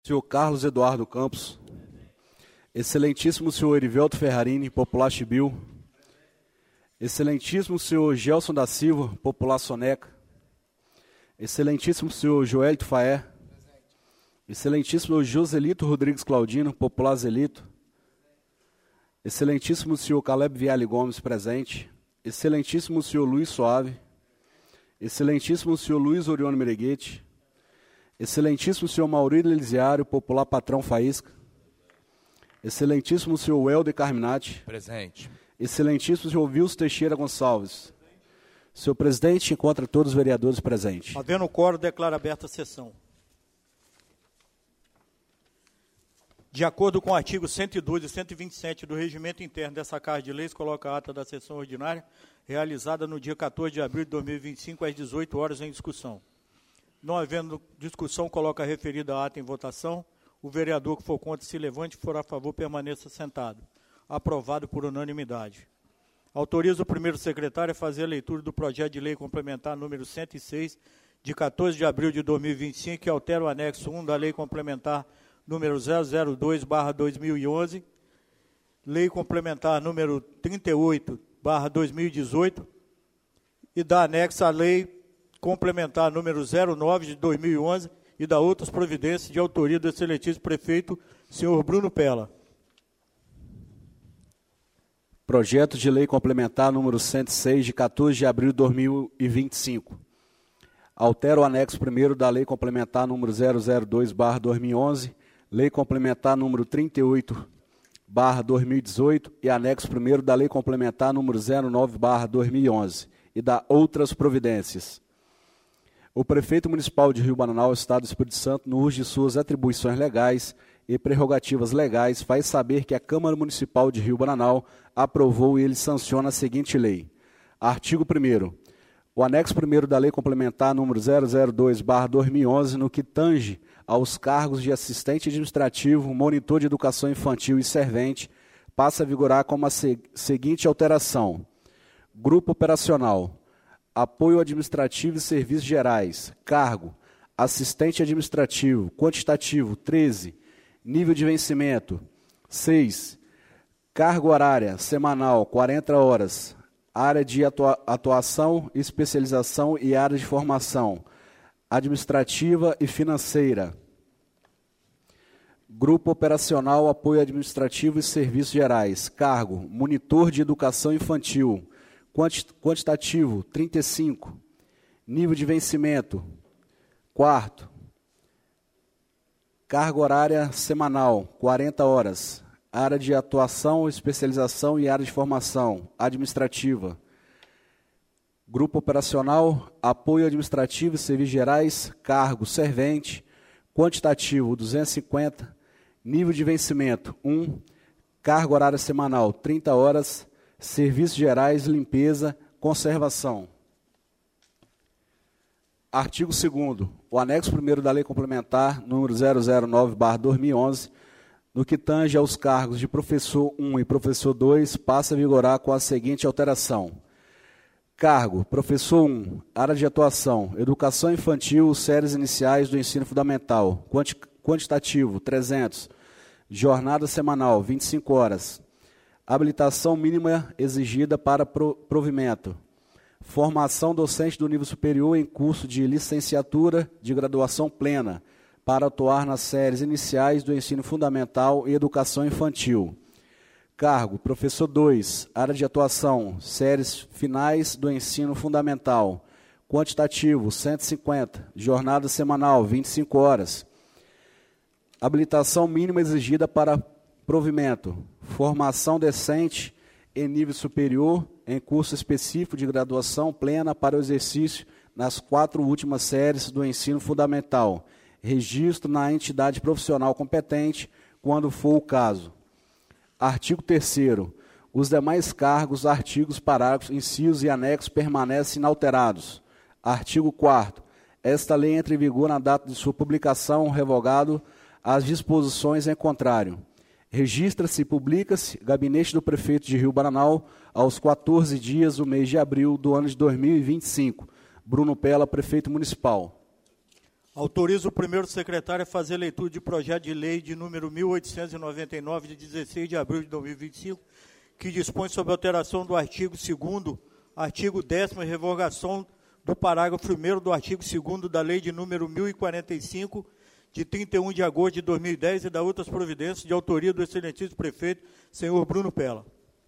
Senhor Carlos Eduardo Campos. Excelentíssimo senhor Erivelto Ferrarini, popular Chibiu. Excelentíssimo senhor Gelson da Silva, popular Soneca. Excelentíssimo senhor Joelito Faé. Excelentíssimo senhor Joselito Rodrigues Claudino, popular Zelito. Excelentíssimo senhor Caleb Viale Gomes, presente. Excelentíssimo senhor Luiz Suave. Excelentíssimo senhor Luiz Orione Mereguete. Excelentíssimo senhor Maurílio Elisiário, popular Patrão Faísca. Excelentíssimo senhor Helder Carminati. Presente. Excelentíssimo senhor Wilson Teixeira Gonçalves. Senhor presidente, encontra todos os vereadores presentes. Havendo quórum, declaro aberta a sessão. De acordo com o artigo 102 e 127 do Regimento Interno dessa Casa de Leis, coloca a ata da sessão ordinária, realizada no dia 14 de abril de 2025, às 18 horas, em discussão. Não havendo discussão, coloca a referida ata em votação. O vereador que for contra se levante, for a favor, permaneça sentado. Aprovado por unanimidade. Autoriza o primeiro secretário a fazer a leitura do projeto de lei complementar número 106, de 14 de abril de 2025, que altera o anexo 1 da lei complementar número 002/2011, lei complementar número 38/2018, e dá anexo à lei complementar número 09 de 2011 e da outras providências de autoria do excelentíssimo prefeito, senhor Bruno Pella. Projeto de lei complementar número 106, de 14 de abril de 2025. Altera o anexo 1º da lei complementar número 002/2011, lei complementar número 38/2018 e anexo 1º da lei complementar número 09/2011 e da outras providências. O prefeito municipal de Rio Bananal, Estado do Espírito Santo, no uso de suas atribuições legais e prerrogativas legais, faz saber que a Câmara Municipal de Rio Bananal aprovou e ele sanciona a seguinte lei. Artigo 1º. O anexo 1º da lei complementar número 002/2011, no que tange aos cargos de assistente administrativo, monitor de educação infantil e servente, passa a vigorar como a seguinte alteração. Grupo operacional. Apoio administrativo e serviços gerais. Cargo. Assistente administrativo. Quantitativo. 13. Nível de vencimento. 6. Carga horária semanal. 40 horas. Área de atuação, especialização e área de formação. Administrativa e financeira. Grupo operacional. Apoio administrativo e serviços gerais. Cargo. Monitor de educação infantil. Quantitativo, 35. Nível de vencimento, 4. Carga horária semanal, 40 horas. Área de atuação, especialização e área de formação, administrativa. Grupo operacional, apoio administrativo e serviços gerais, cargo, servente. Quantitativo, 250. Nível de vencimento, 1. Carga horária semanal, 30 horas. Serviços gerais, limpeza, conservação. Artigo 2º. O anexo 1º da lei complementar, número 009/2011, no que tange aos cargos de professor 1 e professor 2, passa a vigorar com a seguinte alteração. Cargo, professor 1, área de atuação, educação infantil, séries iniciais do ensino fundamental, quantitativo, 300, jornada semanal, 25 horas. Habilitação mínima exigida para provimento. Formação docente do nível superior em curso de licenciatura de graduação plena para atuar nas séries iniciais do ensino fundamental e educação infantil. Cargo, professor 2, área de atuação, séries finais do ensino fundamental. Quantitativo, 150, jornada semanal, 25 horas. Habilitação mínima exigida para provimento, formação decente em nível superior, em curso específico de graduação plena para o exercício nas 4 últimas séries do ensino fundamental, registro na entidade profissional competente, quando for o caso. Artigo 3º. Os demais cargos, artigos, parágrafos, incisos e anexos permanecem inalterados. Artigo 4º. Esta lei entra em vigor na data de sua publicação, revogado as disposições em contrário. Registra-se e publica-se Gabinete do Prefeito de Rio Bananal aos 14 dias do mês de abril do ano de 2025. Bruno Pella, Prefeito Municipal. Autoriza o primeiro secretário a fazer leitura de projeto de lei de número 1899, de 16 de abril de 2025, que dispõe sobre alteração do artigo 2º, artigo 10º e revogação do parágrafo 1º do artigo 2º da lei de número 1045, de 31 de agosto de 2010 e da outras providências de autoria do excelentíssimo prefeito, senhor Bruno Pella.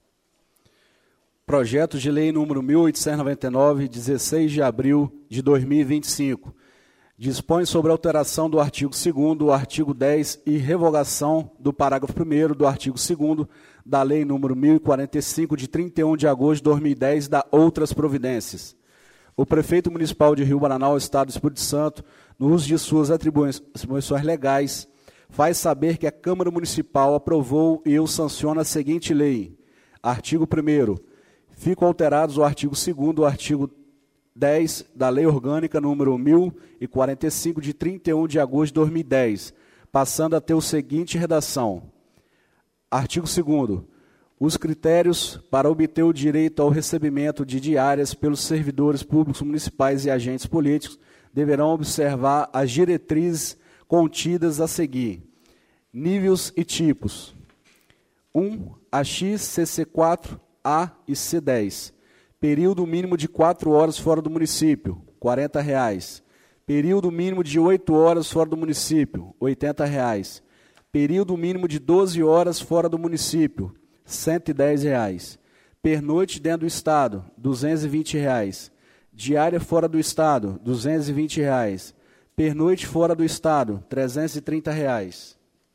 Projeto de lei número 1899, 16 de abril de 2025. Dispõe sobre alteração do artigo 2º, do artigo 10 e revogação do parágrafo 1º do artigo 2º da lei número 1045, de 31 de agosto de 2010 e da outras providências. O prefeito municipal de Rio Bananal, Estado do Espírito Santo, no uso de suas atribuições legais, faz saber que a Câmara Municipal aprovou e eu sanciono a seguinte lei. Artigo 1º. Ficam alterados o artigo 2º, o artigo 10 da Lei Orgânica número 1045, de 31 de agosto de 2010, passando a ter o seguinte redação. Artigo 2º. Os critérios para obter o direito ao recebimento de diárias pelos servidores públicos municipais e agentes políticos deverão observar as diretrizes contidas a seguir. Níveis e tipos. 1. AX, CC4, A e C10. Período mínimo de 4 horas fora do município, R$ 40,00. Período mínimo de 8 horas fora do município, R$ 80,00. Período mínimo de 12 horas fora do município, R$ 110,00. Pernoite dentro do Estado, R$ 220,00. Diária fora do Estado, R$ 220,00. Pernoite fora do Estado, R$ 330,00.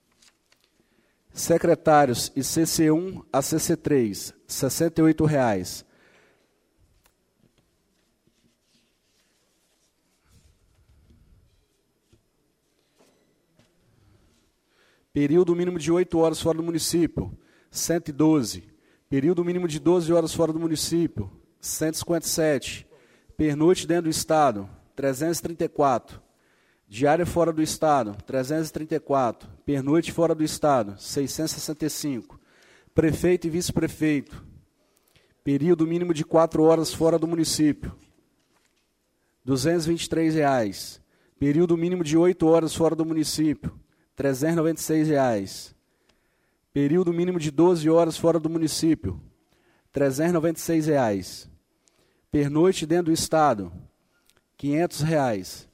Secretários e CC1 a CC3, R$ 68,00. Período mínimo de 8 horas fora do município, 112. Período mínimo de 12 horas fora do município, 157. Pernoite dentro do Estado, 334. Diária fora do Estado, 334. Pernoite fora do Estado, 665. Prefeito e vice-prefeito. Período mínimo de 4 horas fora do município, R$ 223,00. Período mínimo de 8 horas fora do município, R$ 396,00. Período mínimo de 12 horas fora do município, R$ 396,00. Pernoite dentro do Estado, R$ 500,00.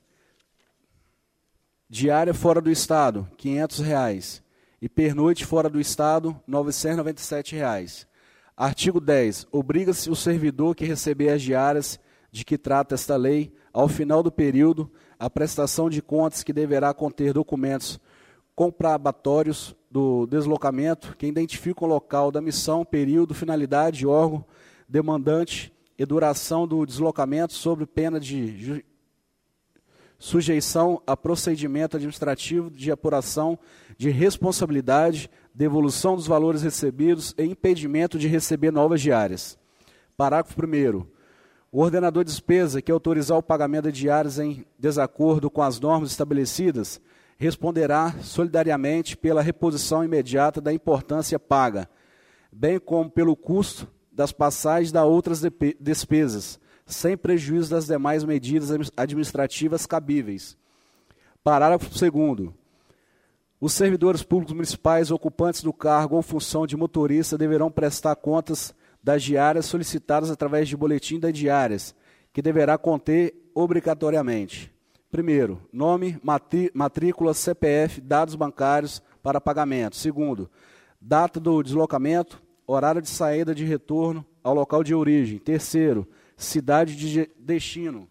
Diária fora do Estado, R$ 500,00. E pernoite fora do Estado, R$ 997,00. Artigo 10. Obriga-se o servidor que receber as diárias de que trata esta lei, ao final do período, a prestação de contas que deverá conter documentos comprobatórios do deslocamento que identificam o local da missão, período, finalidade, órgão, demandante e duração do deslocamento, sob pena de sujeição a procedimento administrativo de apuração de responsabilidade, devolução dos valores recebidos e impedimento de receber novas diárias. Parágrafo 1º. O ordenador de despesa que autorizar o pagamento de diárias em desacordo com as normas estabelecidas responderá solidariamente pela reposição imediata da importância paga, bem como pelo custo das passagens das outras despesas, sem prejuízo das demais medidas administrativas cabíveis. Parágrafo 2º. Os servidores públicos municipais ocupantes do cargo ou função de motorista deverão prestar contas das diárias solicitadas através de boletim das diárias, que deverá conter obrigatoriamente: primeiro, nome, matrícula, CPF, dados bancários para pagamento. Segundo, data do deslocamento, horário de saída de retorno ao local de origem. Terceiro, cidade de destino.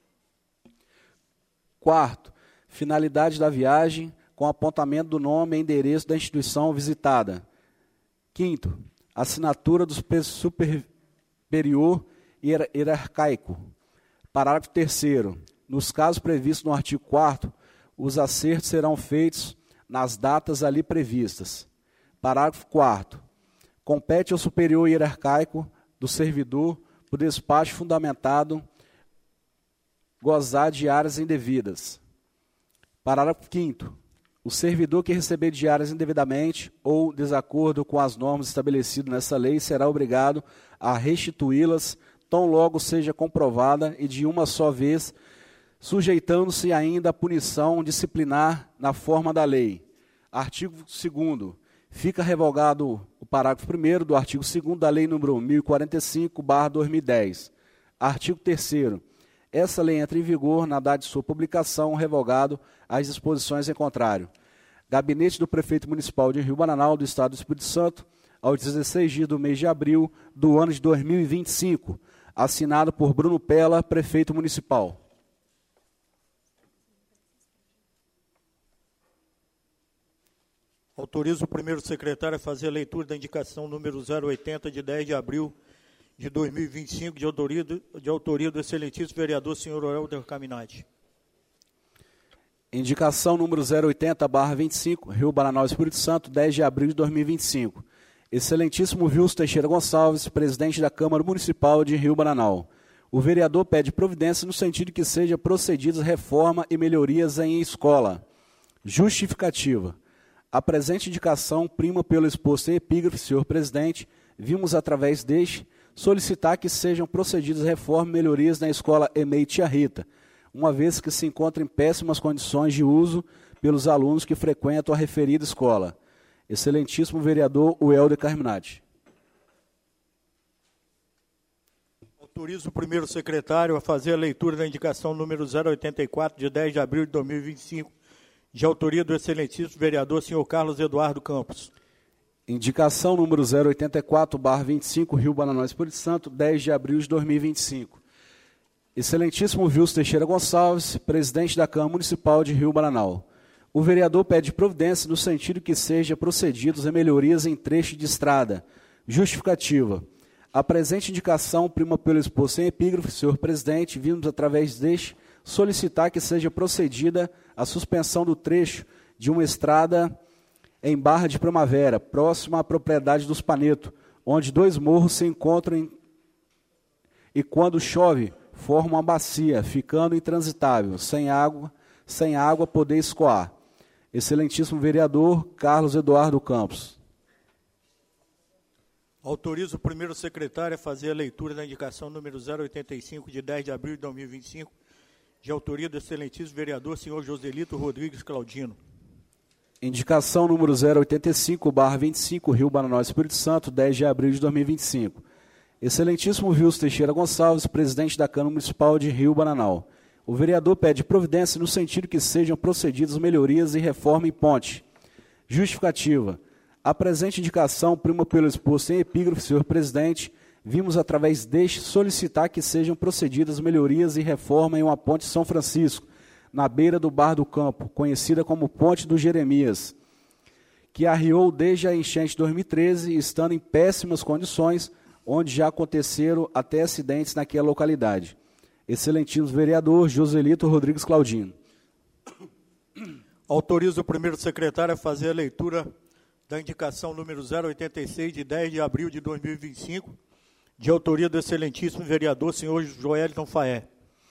Quarto, finalidade da viagem, com apontamento do nome e endereço da instituição visitada. Quinto, assinatura do superior hierarcaico. Parágrafo 3º. Nos casos previstos no artigo 4º, os acertos serão feitos nas datas ali previstas. Parágrafo 4º. Compete ao superior hierarcaico do servidor, por despacho fundamentado, gozar de diárias indevidas. Parágrafo 5º. O servidor que receber diárias indevidamente ou desacordo com as normas estabelecidas nessa lei será obrigado a restituí-las tão logo seja comprovada e de uma só vez sujeitando-se ainda à punição disciplinar na forma da lei. Artigo 2º. Fica revogado o parágrafo 1º do artigo 2º da Lei nº 1045/2010. Artigo 3º. Essa lei entra em vigor na data de sua publicação, revogado as disposições em contrário. Gabinete do Prefeito Municipal de Rio Bananal, do Estado do Espírito Santo, aos 16 dias do mês de abril do ano de 2025. Assinado por Bruno Pella, Prefeito Municipal. Autorizo o primeiro secretário a fazer a leitura da indicação número 080, de 10 de abril de 2025, de autoria do excelentíssimo vereador senhor Helder Caminati. Indicação número 080/25, Rio Bananal, Espírito Santo, 10 de abril de 2025. Excelentíssimo Vilso Teixeira Gonçalves, presidente da Câmara Municipal de Rio Bananal. O vereador pede providência no sentido que seja procedidas reforma e melhorias em escola. Justificativa. A presente indicação prima pelo exposto em epígrafe, senhor presidente, vimos através deste solicitar que sejam procedidas reformas e melhorias na escola EMEI Tia Rita, uma vez que se encontra em péssimas condições de uso pelos alunos que frequentam a referida escola. Excelentíssimo vereador Helder Caminati. Autorizo o primeiro secretário a fazer a leitura da indicação número 084, de 10 de abril de 2025, de autoria do excelentíssimo vereador senhor Carlos Eduardo Campos. Indicação número 084/25, Rio Bananal, Espírito Santo, 10 de abril de 2025. Excelentíssimo Vilso Teixeira Gonçalves, presidente da Câmara Municipal de Rio Bananal. O vereador pede providência no sentido que seja procedidos a melhorias em trecho de estrada. Justificativa. A presente indicação prima pelo exposto em epígrafe, senhor presidente, vimos através deste solicitar que seja procedida a suspensão do trecho de uma estrada em Barra de Primavera, próxima à propriedade dos Paneto, onde dois morros se encontram e quando chove, formam uma bacia, ficando intransitável, sem água poder escoar. Excelentíssimo vereador Carlos Eduardo Campos. Autorizo o primeiro secretário a fazer a leitura da indicação número 085, de 10 de abril de 2025, de autoria do excelentíssimo vereador senhor Joselito Rodrigues Claudino. Indicação número 085/25, Rio Bananal, Espírito Santo, 10 de abril de 2025. Excelentíssimo Vilso Teixeira Gonçalves, presidente da Câmara Municipal de Rio Bananal. O vereador pede providência no sentido que sejam procedidas melhorias e reforma em ponte. Justificativa. A presente indicação prima pelo exposto em epígrafe, senhor presidente, vimos através deste solicitar que sejam procedidas melhorias e reforma em uma ponte São Francisco, na beira do Bar do Campo, conhecida como Ponte do Jeremias, que arriou desde a enchente de 2013, estando em péssimas condições, onde já aconteceram até acidentes naquela localidade. Excelentíssimo vereador Joselito Rodrigues Claudino. Autorizo o primeiro secretário a fazer a leitura da indicação número 086, de 10 de abril de 2025, de autoria do excelentíssimo vereador senhor Joelton Faé.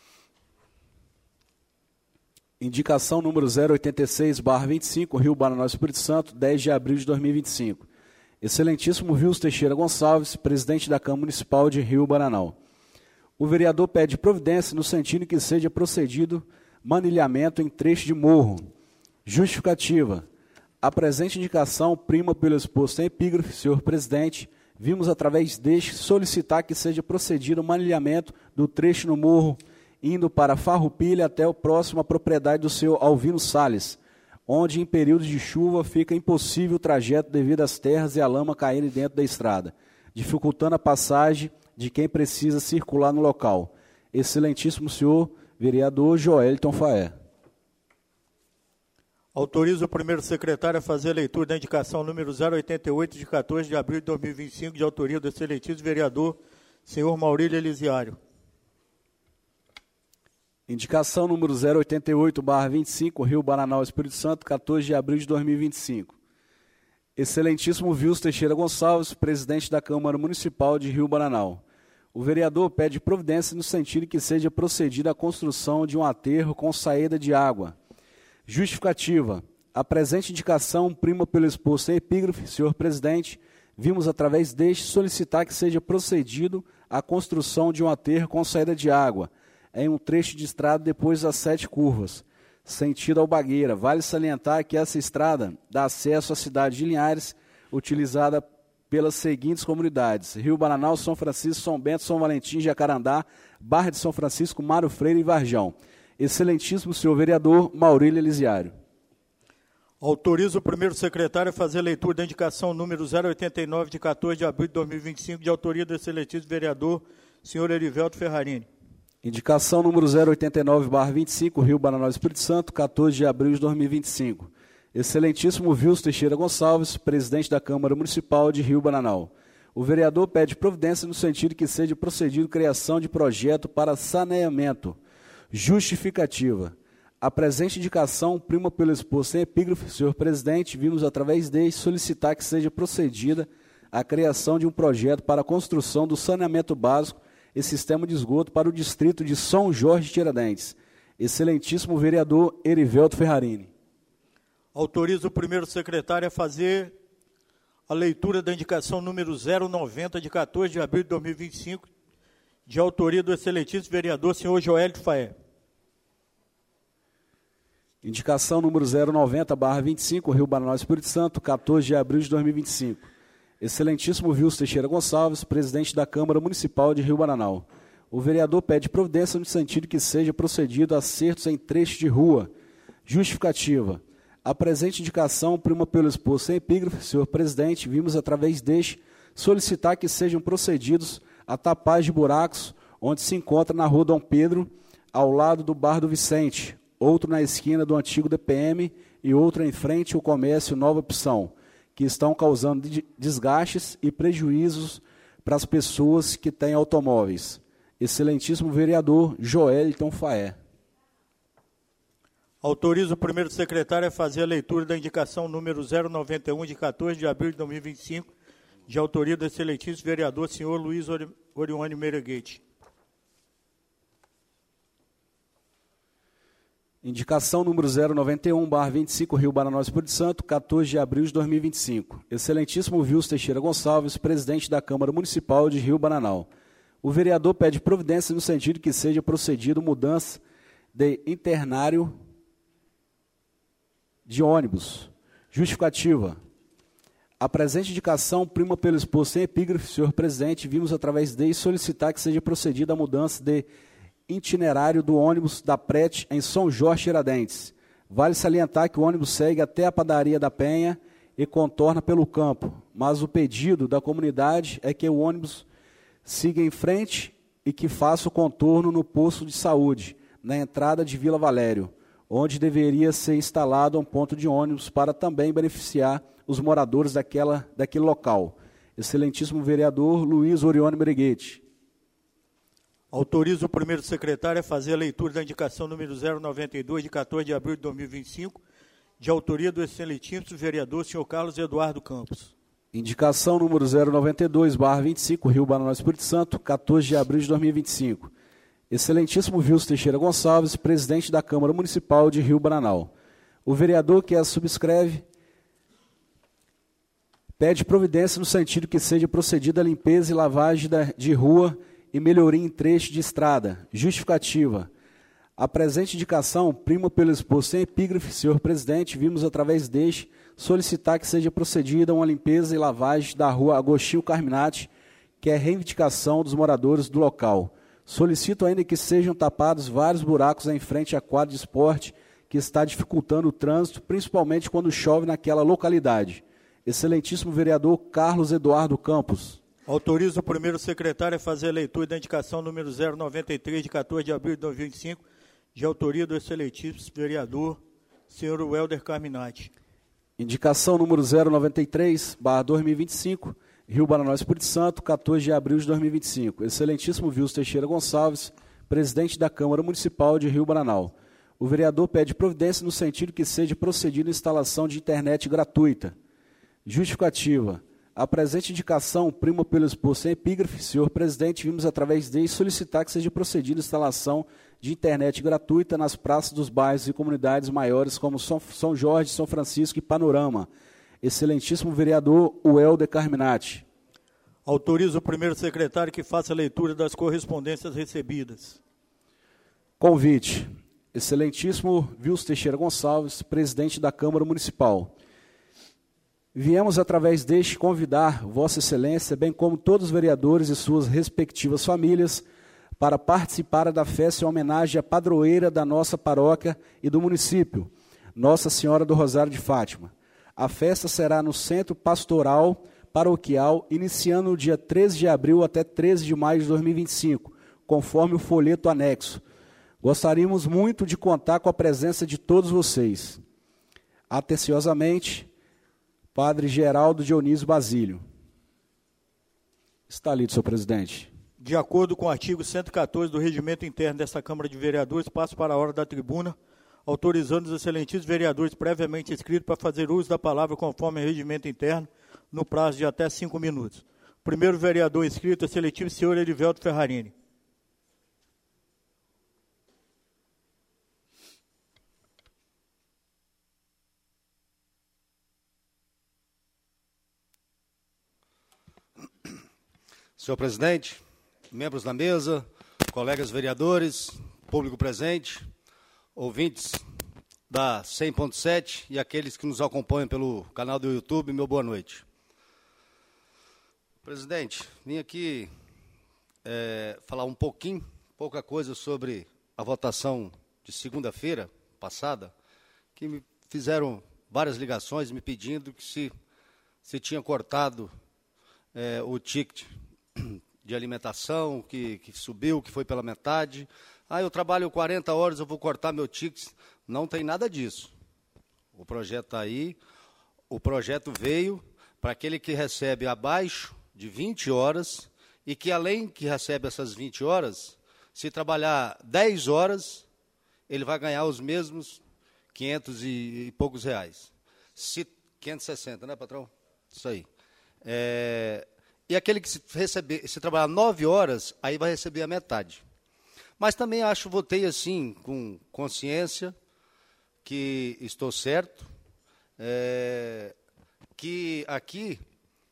Indicação número 086/25, Rio Bananal, Espírito Santo, 10 de abril de 2025. Excelentíssimo Vilso Teixeira Gonçalves, presidente da Câmara Municipal de Rio Bananal. O vereador pede providência no sentido que seja procedido manilhamento em trecho de morro. Justificativa. A presente indicação prima pelo exposto em epígrafe, senhor presidente, vimos através deste solicitar que seja procedido o manilhamento do trecho no morro, indo para Farroupilha até o próximo à propriedade do senhor Alvino Salles, onde em períodos de chuva fica impossível o trajeto devido às terras e a lama caírem dentro da estrada, dificultando a passagem de quem precisa circular no local. Excelentíssimo senhor vereador Joelton Faé. Autorizo o primeiro secretário a fazer a leitura da indicação número 088, de 14 de abril de 2025, de autoria do excelentíssimo vereador senhor Maurílio Elisiário. Indicação número 088/25, Rio Bananal, Espírito Santo, 14 de abril de 2025. Excelentíssimo Vilso Teixeira Gonçalves, presidente da Câmara Municipal de Rio Bananal. O vereador pede providência no sentido que seja procedida a construção de um aterro com saída de água. Justificativa. A presente indicação prima pelo exposto em epígrafe, senhor presidente, vimos através deste solicitar que seja procedido a construção de um aterro com saída de água, em um trecho de estrada depois das 7 curvas, sentido Albagueira. Vale salientar que essa estrada dá acesso à cidade de Linhares, utilizada pelas seguintes comunidades: Rio Bananal, São Francisco, São Bento, São Valentim, Jacarandá, Barra de São Francisco, Mário Freire e Varjão. Excelentíssimo senhor vereador Maurílio Elisiário. Autoriza o primeiro secretário a fazer a leitura da indicação número 089, de 14 de abril de 2025, de autoria do excelentíssimo vereador senhor Erivelto Ferrarini. Indicação número 089/25, Rio Bananal, Espírito Santo, 14 de abril de 2025. Excelentíssimo Wilson Teixeira Gonçalves, presidente da Câmara Municipal de Rio Bananal. O vereador pede providência no sentido que seja procedido criação de projeto para saneamento. Justificativa. A presente indicação prima pelo exposto em epígrafe, senhor presidente, vimos através dele solicitar que seja procedida a criação de um projeto para a construção do saneamento básico e sistema de esgoto para o distrito de São Jorge Tiradentes. Excelentíssimo vereador Erivelto Ferrarini. Autoriza o primeiro secretário a fazer a leitura da indicação número 090, de 14 de abril de 2025, de autoria do excelentíssimo vereador senhor Joélio Faé. Indicação número 090/25, Rio Bananal, Espírito Santo, 14 de abril de 2025. Excelentíssimo Wilson Teixeira Gonçalves, presidente da Câmara Municipal de Rio Bananal. O vereador pede providência no sentido que seja procedido a acertos em trechos de rua. Justificativa. A presente indicação prima pelo exposto em epígrafe, senhor presidente, vimos através deste solicitar que sejam procedidos a tapagem de buracos onde se encontra na rua Dom Pedro, ao lado do Bar do Vicente, outro na esquina do antigo DPM e outro em frente ao comércio Nova Opção, que estão causando desgastes e prejuízos para as pessoas que têm automóveis. Excelentíssimo vereador Joelton Faé. Autoriza o primeiro secretário a fazer a leitura da indicação número 091, de 14 de abril de 2025, de autoria do excelentíssimo vereador senhor Luiz Orione Mereguete. Indicação número 091/25, Rio Bananal, Espírito Santo, 14 de abril de 2025. Excelentíssimo Wilson Teixeira Gonçalves, presidente da Câmara Municipal de Rio Bananal. O vereador pede providência no sentido que seja procedido mudança de internário de ônibus. Justificativa. A presente indicação prima pelo exposto em epígrafe, senhor presidente, vimos através dele solicitar que seja procedida a mudança de itinerário do ônibus da Prete em São Jorge Tiradentes. Vale salientar que o ônibus segue até a padaria da Penha e contorna pelo campo, mas o pedido da comunidade é que o ônibus siga em frente e que faça o contorno no posto de saúde, na entrada de Vila Valério, onde deveria ser instalado um ponto de ônibus para também beneficiar os moradores daquele local. Excelentíssimo vereador Luiz Orione Mereguete. Autoriza o primeiro secretário a fazer a leitura da indicação número 092, de 14 de abril de 2025, de autoria do excelentíssimo vereador senhor Carlos Eduardo Campos. Indicação número 092/25, Rio Bananal, Espírito Santo, 14 de abril de 2025. Excelentíssimo Wilson Teixeira Gonçalves, presidente da Câmara Municipal de Rio Bananal. O vereador que a subscreve pede providência no sentido que seja procedida a limpeza e lavagem de rua e melhoria em trecho de estrada. Justificativa. A presente indicação prima pelo exposto em epígrafe, senhor presidente, vimos através deste solicitar que seja procedida uma limpeza e lavagem da rua Agostinho Carminati, que é reivindicação dos moradores do local. Solicito ainda que sejam tapados vários buracos em frente à quadra de esporte, que está dificultando o trânsito, principalmente quando chove naquela localidade. Excelentíssimo vereador Carlos Eduardo Campos. Autoriza o primeiro secretário a fazer a leitura da indicação número 093, de 14 de abril de 2025, de autoria do excelentíssimo vereador senhor Welder Carminati. Indicação número 093/2025, Rio Bananal, Espírito Santo, 14 de abril de 2025. Excelentíssimo Wilson Teixeira Gonçalves, presidente da Câmara Municipal de Rio Bananal. O vereador pede providência no sentido que seja procedida a instalação de internet gratuita. Justificativa. A presente indicação prima pelo exposto em epígrafe, senhor presidente, vimos através dele solicitar que seja procedida a instalação de internet gratuita nas praças dos bairros e comunidades maiores como São Jorge, São Francisco e Panorama. Excelentíssimo vereador Welder Carminati. Autoriza o primeiro secretário que faça a leitura das correspondências recebidas. Convite. Excelentíssimo Wilson Teixeira Gonçalves, presidente da Câmara Municipal. Viemos, através deste, convidar Vossa Excelência, bem como todos os vereadores e suas respectivas famílias, para participar da festa em homenagem à padroeira da nossa paróquia e do município, Nossa Senhora do Rosário de Fátima. A festa será no Centro Pastoral Paroquial, iniciando no dia 13 de abril até 13 de maio de 2025, conforme o folheto anexo. Gostaríamos muito de contar com a presença de todos vocês. Atenciosamente, Padre Geraldo Dionísio Basílio. Está lido, senhor presidente. De acordo com o artigo 114 do Regimento Interno desta Câmara de Vereadores, passo para a hora da tribuna, autorizando os excelentíssimos vereadores previamente inscritos para fazer uso da palavra conforme o Regimento Interno, no prazo de até 5 minutos. Primeiro vereador inscrito, excelentíssimo senhor Erivelto Ferrarini. Senhor presidente, membros da mesa, colegas vereadores, público presente, ouvintes da 100.7 e aqueles que nos acompanham pelo canal do YouTube, meu boa noite. Presidente, vim aqui falar pouca coisa sobre a votação de segunda-feira passada, que me fizeram várias ligações me pedindo que se tinha cortado o ticket de alimentação, que subiu, que foi pela metade. Eu trabalho 40 horas, eu vou cortar meu ticket. Não tem nada disso. O projeto está aí, o projeto veio para aquele que recebe abaixo de 20 horas e que, além que recebe essas 20 horas, se trabalhar 10 horas, ele vai ganhar os mesmos 500 e poucos reais. 560, né, patrão? Isso aí. E aquele que se trabalhar 9 horas, aí vai receber a metade. Mas também votei assim, com consciência, que estou certo, que aqui,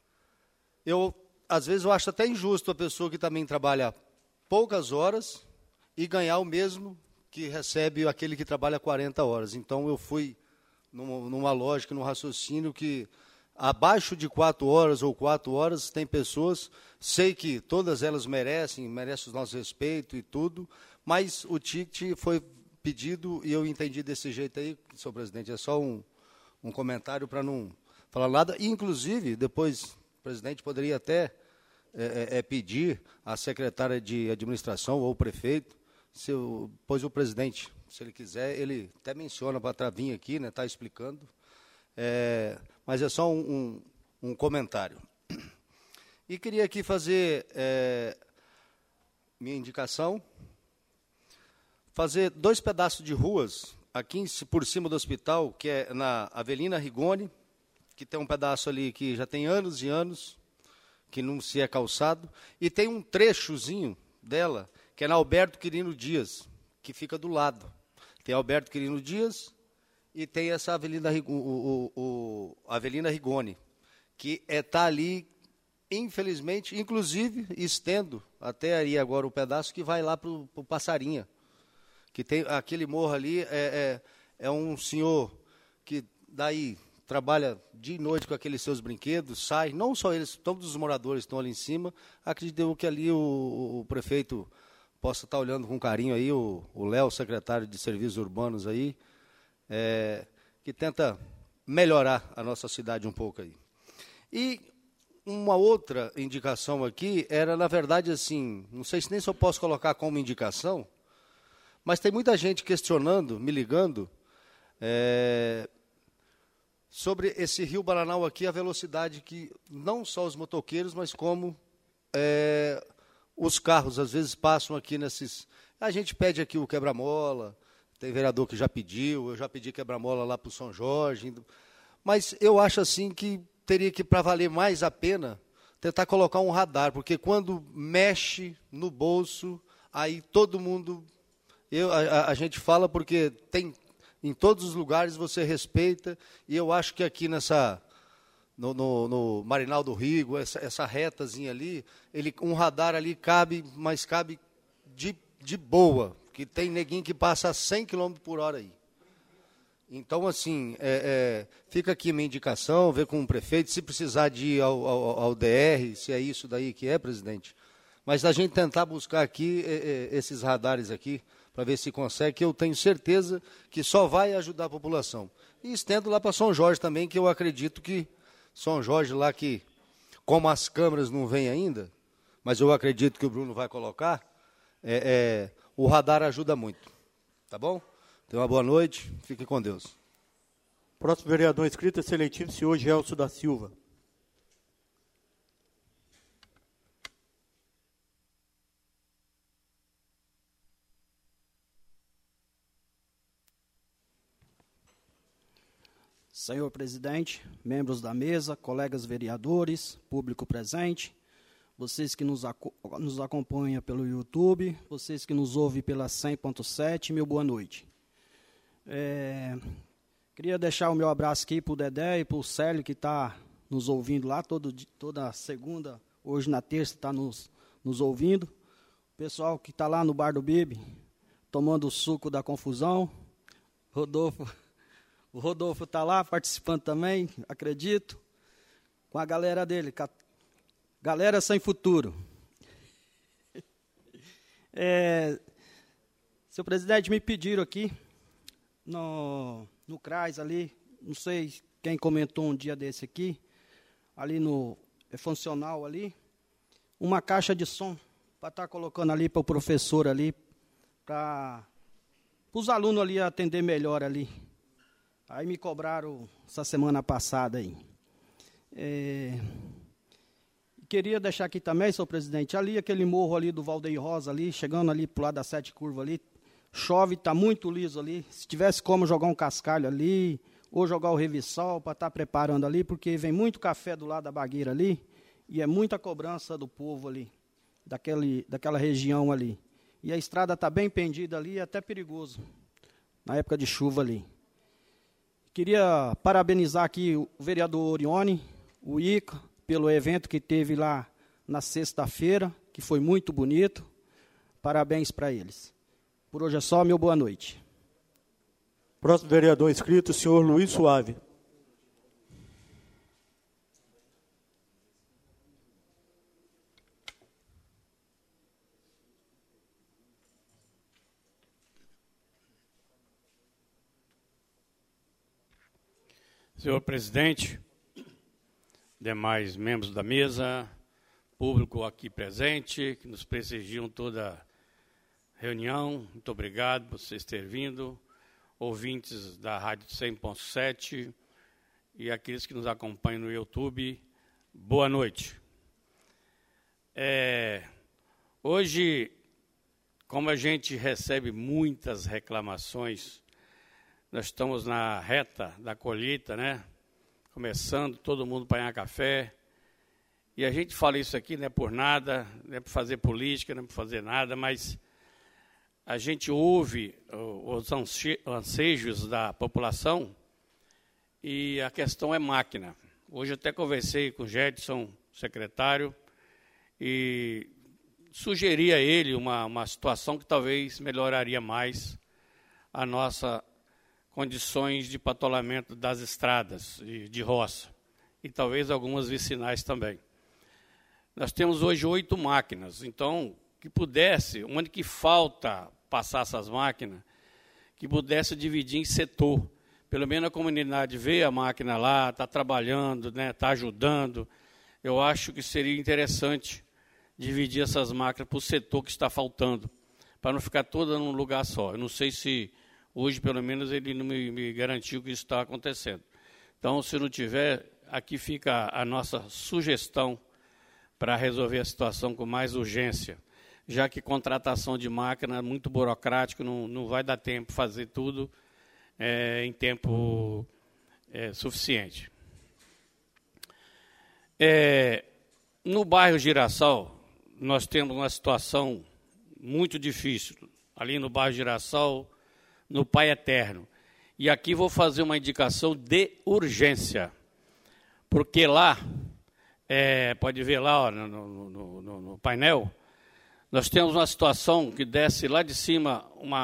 às vezes eu acho até injusto a pessoa que também trabalha poucas horas e ganhar o mesmo que recebe aquele que trabalha 40 horas. Então eu fui numa lógica, num raciocínio que abaixo de 4 horas ou 4 horas, tem pessoas, sei que todas elas merecem o nosso respeito e tudo, mas o ticket foi pedido e eu entendi desse jeito aí, senhor presidente, é só um comentário para não falar nada. E, inclusive, depois o presidente poderia até pedir à secretária de administração ou o prefeito, pois o presidente, se ele quiser, ele até menciona para vir aqui, né, tá explicando. Mas é só um comentário. E queria aqui fazer minha indicação, fazer 2 pedaços de ruas, aqui por cima do hospital, que é na Avelina Rigoni, que tem um pedaço ali que já tem anos e anos, que não se é calçado, e tem um trechozinho dela, que é na Alberto Quirino Dias, que fica do lado. Tem Alberto Quirino Dias e tem essa Avelina Rigoni, que está ali, infelizmente, inclusive, estendo até aí agora o pedaço que vai lá para o Passarinha, que tem aquele morro ali, é um senhor que daí trabalha dia e noite com aqueles seus brinquedos, sai, não só eles, todos os moradores estão ali em cima. Acredito que ali o prefeito possa estar olhando com carinho aí, o Léo, secretário de Serviços Urbanos aí, que tenta melhorar a nossa cidade um pouco aí. E uma outra indicação aqui era, na verdade, assim, não sei se nem se eu posso colocar como indicação, mas tem muita gente questionando, me ligando, sobre esse Rio Bananal aqui, a velocidade que não só os motoqueiros, mas como os carros, às vezes, passam aqui nesses... A gente pede aqui o quebra-mola, tem vereador que já pediu, eu já pedi quebra-mola lá para o São Jorge, mas eu acho assim que teria que, para valer mais a pena, tentar colocar um radar, porque quando mexe no bolso, aí todo mundo... A gente fala porque tem em todos os lugares, você respeita, e eu acho que aqui no Marinal do Rio, essa retazinha ali, um radar ali cabe, mas cabe de boa, que tem neguinho que passa a 100 km por hora aí. Então, assim, fica aqui minha indicação, ver com o prefeito, se precisar de ir ao DR, se é isso daí que é, presidente. Mas a gente tentar buscar aqui esses radares aqui, para ver se consegue, que eu tenho certeza que só vai ajudar a população. E estendo lá para São Jorge também, que eu acredito que São Jorge lá que, como as câmeras não vêm ainda, mas eu acredito que o Bruno vai colocar, o radar ajuda muito. Tá bom? Tenha uma boa noite, fiquem com Deus. Próximo vereador inscrito é seletivo, senhor Gelson da Silva. Senhor presidente, membros da mesa, colegas vereadores, público presente, vocês que nos acompanham pelo YouTube, vocês que nos ouvem pela 100.7, meu boa noite. Queria deixar o meu abraço aqui para o Dedé e para o Célio, que está nos ouvindo lá, toda segunda, hoje na terça está nos ouvindo. O pessoal que está lá no Bar do Bibi, tomando o suco da confusão. O Rodolfo está lá participando também, acredito, com a galera dele, galera sem futuro. Senhor presidente, me pediram aqui, no CRAS ali, não sei quem comentou um dia desse aqui, ali no funcional ali, uma caixa de som para estar colocando ali para o professor ali, para os alunos ali atender melhor ali. Aí me cobraram essa semana passada aí. Queria deixar aqui também, senhor presidente, ali aquele morro ali do Valdeir Rosa ali, chegando ali pro lado da 7 curva ali, chove, está muito liso ali. Se tivesse como jogar um cascalho ali, ou jogar o Revissol para estar preparando ali, porque vem muito café do lado da bagueira ali, e é muita cobrança do povo ali, daquela região ali. E a estrada está bem pendida ali, é até perigoso, na época de chuva ali. Queria parabenizar aqui o vereador Orione, o Ica, pelo evento que teve lá na sexta-feira, que foi muito bonito. Parabéns para eles. Por hoje é só, meu boa noite. Próximo vereador inscrito, o senhor Luiz Suave. Senhor presidente, demais membros da mesa, público aqui presente, que nos prestigiam toda a reunião, muito obrigado por vocês terem vindo, ouvintes da Rádio 100.7 e aqueles que nos acompanham no YouTube, boa noite. Hoje, como a gente recebe muitas reclamações, nós estamos na reta da colheita, né? Começando, todo mundo apanhar café. E a gente fala isso aqui, não é por nada, não é por fazer política, não é por fazer nada, mas a gente ouve os anseios da população e a questão é máquina. Hoje eu até conversei com o Jedson, secretário, e sugeri a ele uma situação que talvez melhoraria mais a nossa condições de patolamento das estradas de roça e talvez algumas vicinais também. Nós temos hoje 8 máquinas, então, que pudesse, onde que falta passar essas máquinas, que pudesse dividir em setor. Pelo menos a comunidade vê a máquina lá, está trabalhando, né, está ajudando. Eu acho que seria interessante dividir essas máquinas para o setor que está faltando, para não ficar toda num lugar só. Eu não sei se hoje, pelo menos, ele não me garantiu que isso está acontecendo. Então, se não tiver, aqui fica a nossa sugestão para resolver a situação com mais urgência, já que contratação de máquina é muito burocrático, não vai dar tempo de fazer tudo em tempo suficiente. No bairro Girassol, nós temos uma situação muito difícil. Ali no bairro Girassol, no Pai Eterno. E aqui vou fazer uma indicação de urgência, porque lá, pode ver lá ó, no painel, Nós temos uma situação que desce lá de cima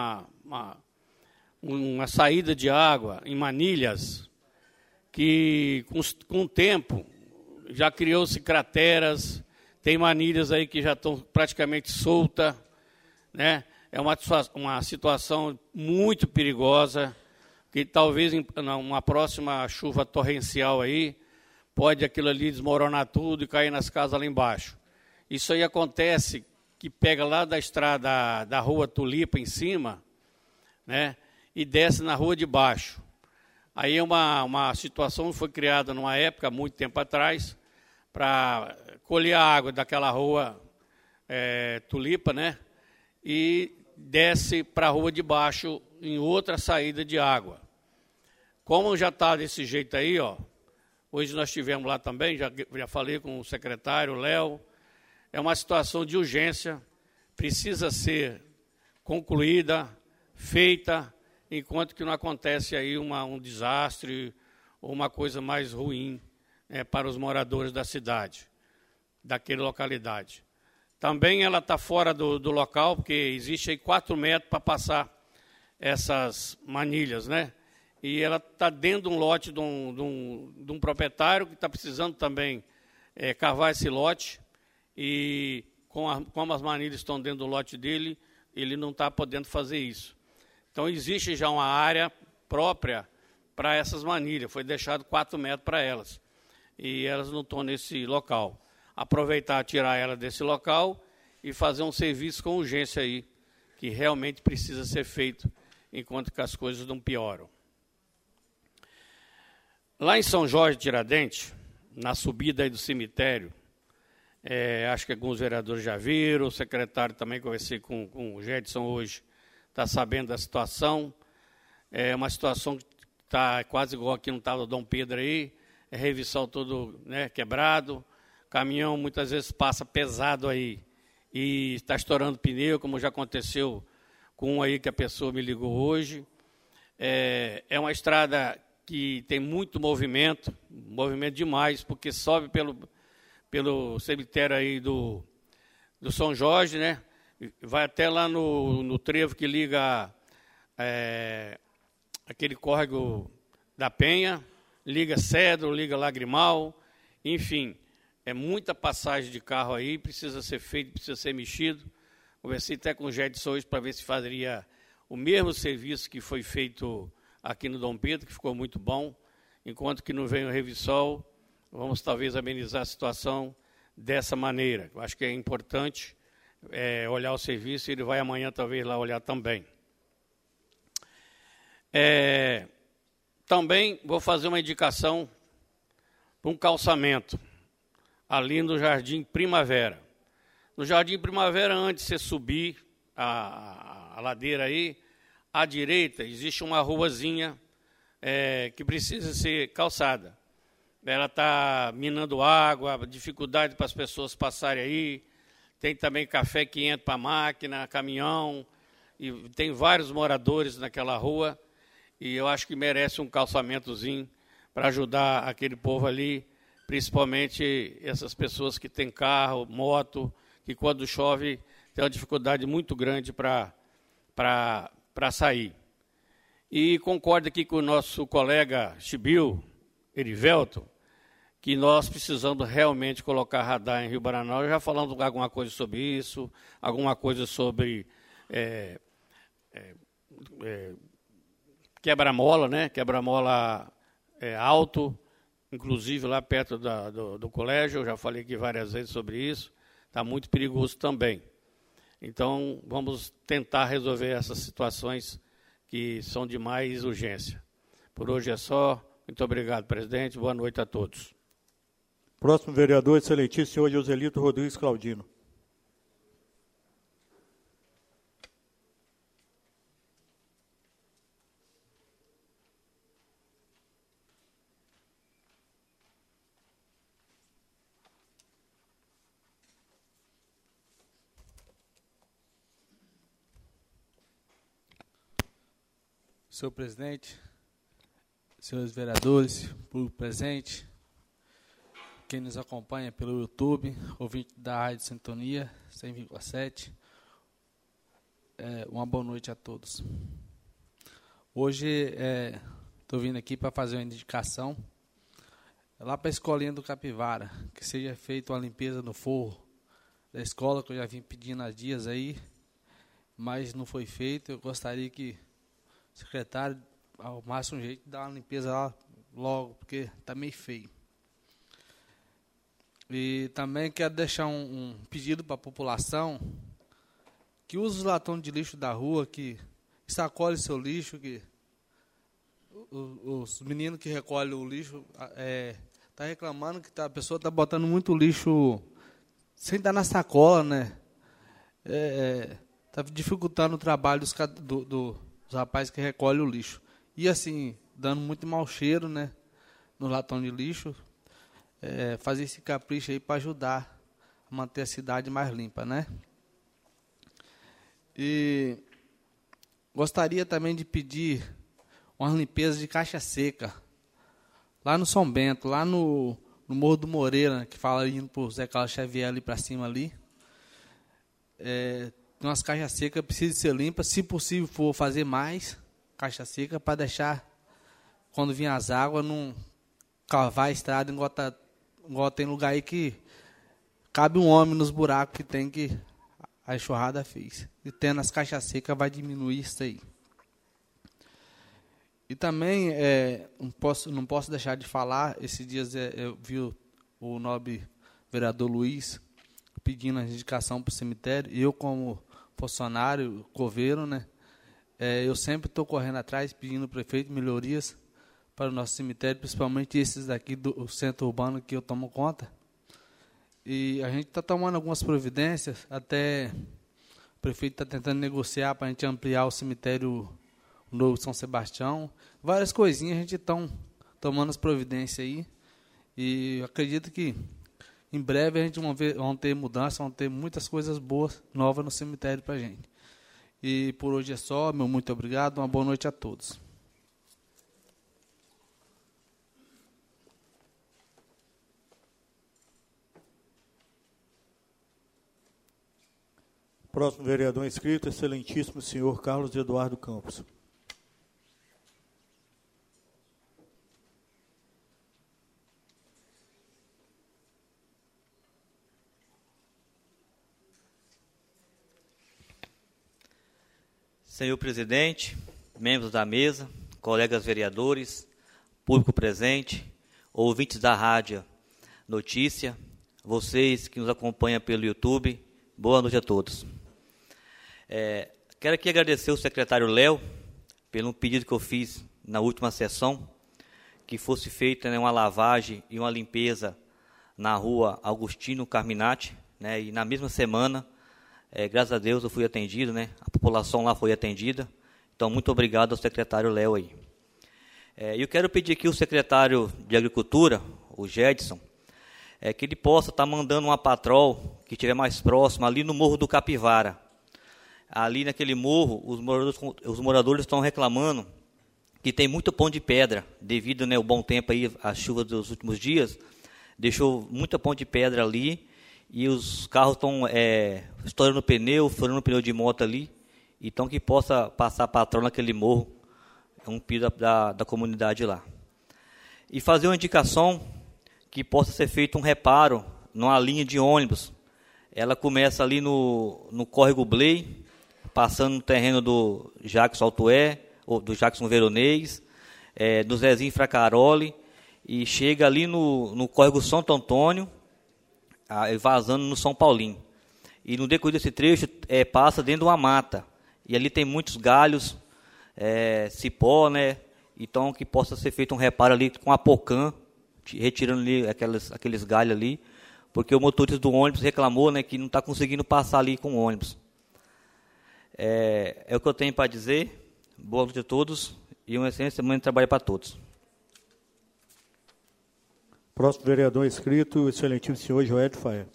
uma saída de água em manilhas, que com o tempo já criou-se crateras, tem manilhas aí que já estão praticamente soltas, né? É uma situação muito perigosa, que talvez numa próxima chuva torrencial aí, pode aquilo ali desmoronar tudo e cair nas casas lá embaixo. Isso aí acontece que pega lá da estrada da rua Tulipa em cima, né? E desce na rua de baixo. Aí é uma situação que foi criada numa época, muito tempo atrás, para colher a água daquela rua Tulipa, né? E desce para a rua de baixo em outra saída de água. Como já está desse jeito aí, ó, hoje nós estivemos lá também, já falei com o secretário, o Léo, é uma situação de urgência, precisa ser concluída, feita, enquanto que não acontece aí um desastre ou uma coisa mais ruim para os moradores da cidade, daquela localidade. Também ela está fora do local, porque existe aí 4 metros para passar essas manilhas, né? E ela está dentro de um lote de um proprietário que está precisando também cavar esse lote, e como as manilhas estão dentro do lote dele, ele não está podendo fazer isso. Então, existe já uma área própria para essas manilhas, foi deixado 4 metros para elas, e elas não estão nesse local. Aproveitar, tirar ela desse local e fazer um serviço com urgência aí, que realmente precisa ser feito, enquanto que as coisas não pioram. Lá em São Jorge de Tiradentes, na subida aí do cemitério, acho que alguns vereadores já viram, o secretário também, conversei com o Gedson hoje, está sabendo da situação. É uma situação que está quase igual aqui no tal do Dom Pedro aí, revisão todo, né, quebrado, caminhão muitas vezes passa pesado aí e está estourando pneu, como já aconteceu com um aí que a pessoa me ligou hoje. É uma estrada que tem muito movimento demais, porque sobe pelo cemitério aí do São Jorge, né? Vai até lá no trevo que liga aquele córrego da Penha, liga Cedro, liga Lagrimal, enfim, é muita passagem de carro aí, precisa ser feito, precisa ser mexido. Conversei até com o Gedson hoje para ver se faria o mesmo serviço que foi feito aqui no Dom Pedro, que ficou muito bom. Enquanto que não vem o Revisol, vamos talvez amenizar a situação dessa maneira. Eu acho que é importante olhar o serviço, e ele vai amanhã talvez lá olhar também. Também vou fazer uma indicação para um calçamento ali no Jardim Primavera. No Jardim Primavera, antes de você subir a ladeira aí, à direita existe uma ruazinha que precisa ser calçada. Ela está minando água, dificuldade para as pessoas passarem aí. Tem também café que entra para a máquina, caminhão, e tem vários moradores naquela rua, e eu acho que merece um calçamentozinho para ajudar aquele povo ali, principalmente essas pessoas que têm carro, moto, que quando chove tem uma dificuldade muito grande para sair. E concordo aqui com o nosso colega Chibil, Erivelto, que nós precisamos realmente colocar radar em Rio Baranal. Já falamos alguma coisa sobre isso, alguma coisa sobre quebra-mola, né? Quebra-mola alto, inclusive lá perto do colégio, eu já falei aqui várias vezes sobre isso, está muito perigoso também. Então, vamos tentar resolver essas situações que são de mais urgência. Por hoje é só. Muito obrigado, presidente. Boa noite a todos. Próximo vereador, excelentíssimo senhor Joselito Rodrigues Claudino. Senhor presidente, senhores vereadores, público presente, quem nos acompanha pelo YouTube, ouvinte da Rádio Sintonia 100,7. Uma boa noite a todos. Hoje estou vindo aqui para fazer uma indicação lá para a escolinha do Capivara, que seja feita uma limpeza no forro da escola, que eu já vim pedindo há dias aí, mas não foi feito. Eu gostaria que o secretário arrumasse um jeito de dar uma limpeza lá logo, porque está meio feio. E também quero deixar um pedido para a população que use os latões de lixo da rua, que sacolhe seu lixo, que os meninos que recolhem o lixo tá reclamando que a pessoa está botando muito lixo sem estar na sacola, né? Está dificultando o trabalho dos rapazes que recolhem o lixo. E assim, dando muito mau cheiro, né, no latão de lixo. Fazer esse capricho aí para ajudar a manter a cidade mais limpa, né? E gostaria também de pedir uma limpeza de caixa seca lá no São Bento, lá no Morro do Moreira, né, que fala indo para o Zé Carlos Xavier ali para cima ali. Tem umas caixas secas, precisa ser limpas, se possível for fazer mais caixa seca para deixar, quando vir as águas, não cavar a estrada igual tem lugar aí que cabe um homem nos buracos que tem que a enxurrada fez. E tendo as caixas secas vai diminuir isso aí. E também não posso deixar de falar, esses dias eu vi o nobre vereador Luiz pedindo a indicação para o cemitério, e eu como funcionário, coveiro, né, eu sempre estou correndo atrás, pedindo ao prefeito melhorias para o nosso cemitério, principalmente esses daqui do centro urbano que eu tomo conta. E a gente está tomando algumas providências, até o prefeito está tentando negociar para a gente ampliar o cemitério novo São Sebastião. Várias coisinhas a gente está tomando as providências aí. E eu acredito que em breve a gente vão ter mudança, vão ter muitas coisas boas, novas no cemitério para a gente. E por hoje é só, meu muito obrigado, uma boa noite a todos. Próximo vereador inscrito, excelentíssimo senhor Carlos Eduardo Campos. Senhor presidente, membros da mesa, colegas vereadores, público presente, ouvintes da Rádio Notícia, vocês que nos acompanham pelo YouTube, boa noite a todos. Quero aqui agradecer ao secretário Léo pelo pedido que eu fiz na última sessão, que fosse feita, né, uma lavagem e uma limpeza na rua Augustino Carminati, né, e na mesma semana, graças a Deus eu fui atendido, né, a população lá foi atendida, então muito obrigado ao secretário Léo aí. Eu quero pedir aqui ao secretário de Agricultura, o Gedson, que ele possa estar mandando uma patrol que estiver mais próxima ali no Morro do Capivara. Ali naquele morro, os moradores estão reclamando que tem muito pão de pedra, devido, né, ao bom tempo aí, as chuvas dos últimos dias, deixou muita pão de pedra ali, e os carros estão estourando o pneu, furando o pneu de moto ali, então que possa passar patrol naquele morro, é um pedido da comunidade lá. E fazer uma indicação que possa ser feito um reparo numa linha de ônibus. Ela começa ali no Córrego Blei, passando no terreno do Jackson Altué, ou do Jackson Veronês, do Zezinho Fracaroli, e chega ali no Córrego Santo Antônio, vazando no São Paulinho. E no decorrer desse trecho, passa dentro de uma mata. E ali tem muitos galhos, cipó, né? Então que possa ser feito um reparo ali com a Pocan, retirando ali aqueles galhos ali, porque o motorista do ônibus reclamou, né, que não está conseguindo passar ali com o ônibus. É o que eu tenho para dizer. Boa noite a todos e uma excelente semana de trabalho para todos. Próximo vereador inscrito, o excelentíssimo senhor Joel de Faé.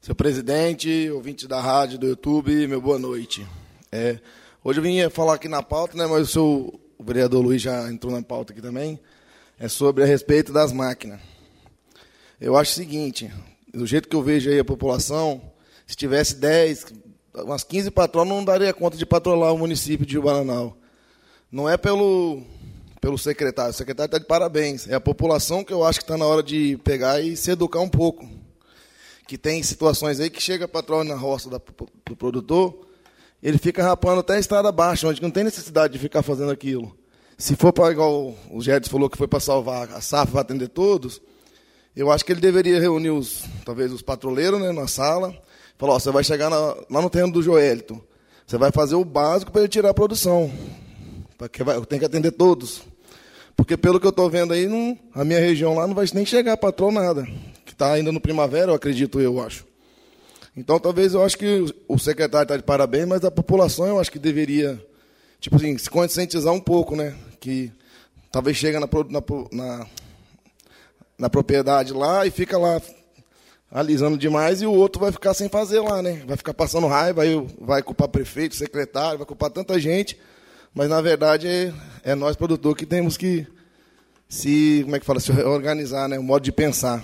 Senhor presidente, ouvintes da rádio, do YouTube, meu boa noite. Hoje eu vim falar aqui na pauta, né, mas o vereador Luiz já entrou na pauta aqui também, é sobre a respeito das máquinas. Eu acho o seguinte, do jeito que eu vejo aí a população, se tivesse 10, umas 15 patroas, não daria conta de patrolar o município de Rio Bananal. Não é pelo secretário, o secretário está de parabéns, é a população que eu acho que está na hora de pegar e se educar um pouco. Que tem situações aí que chega a patroa na roça do produtor, ele fica rapando até a estrada baixa, onde não tem necessidade de ficar fazendo aquilo. Se for para, igual o Gerdes falou, que foi para salvar a safra, para atender todos, eu acho que ele deveria reunir talvez os patroleiros, né, na sala, falar, você vai chegar lá no terreno do Joelito, você vai fazer o básico para ele tirar a produção, porque tem que atender todos. Porque pelo que eu estou vendo aí, a minha região lá não vai nem chegar a patrão nada, que está ainda no primavera, eu acho. Então, talvez eu acho que o secretário está de parabéns, mas a população eu acho que deveria, tipo assim, se conscientizar um pouco, né? Que talvez chega na propriedade lá e fica lá alisando demais e o outro vai ficar sem fazer lá, né? Vai ficar passando raiva, aí vai culpar prefeito, secretário, vai culpar tanta gente, mas na verdade é nós, produtor, que temos que se organizar, né? O modo de pensar.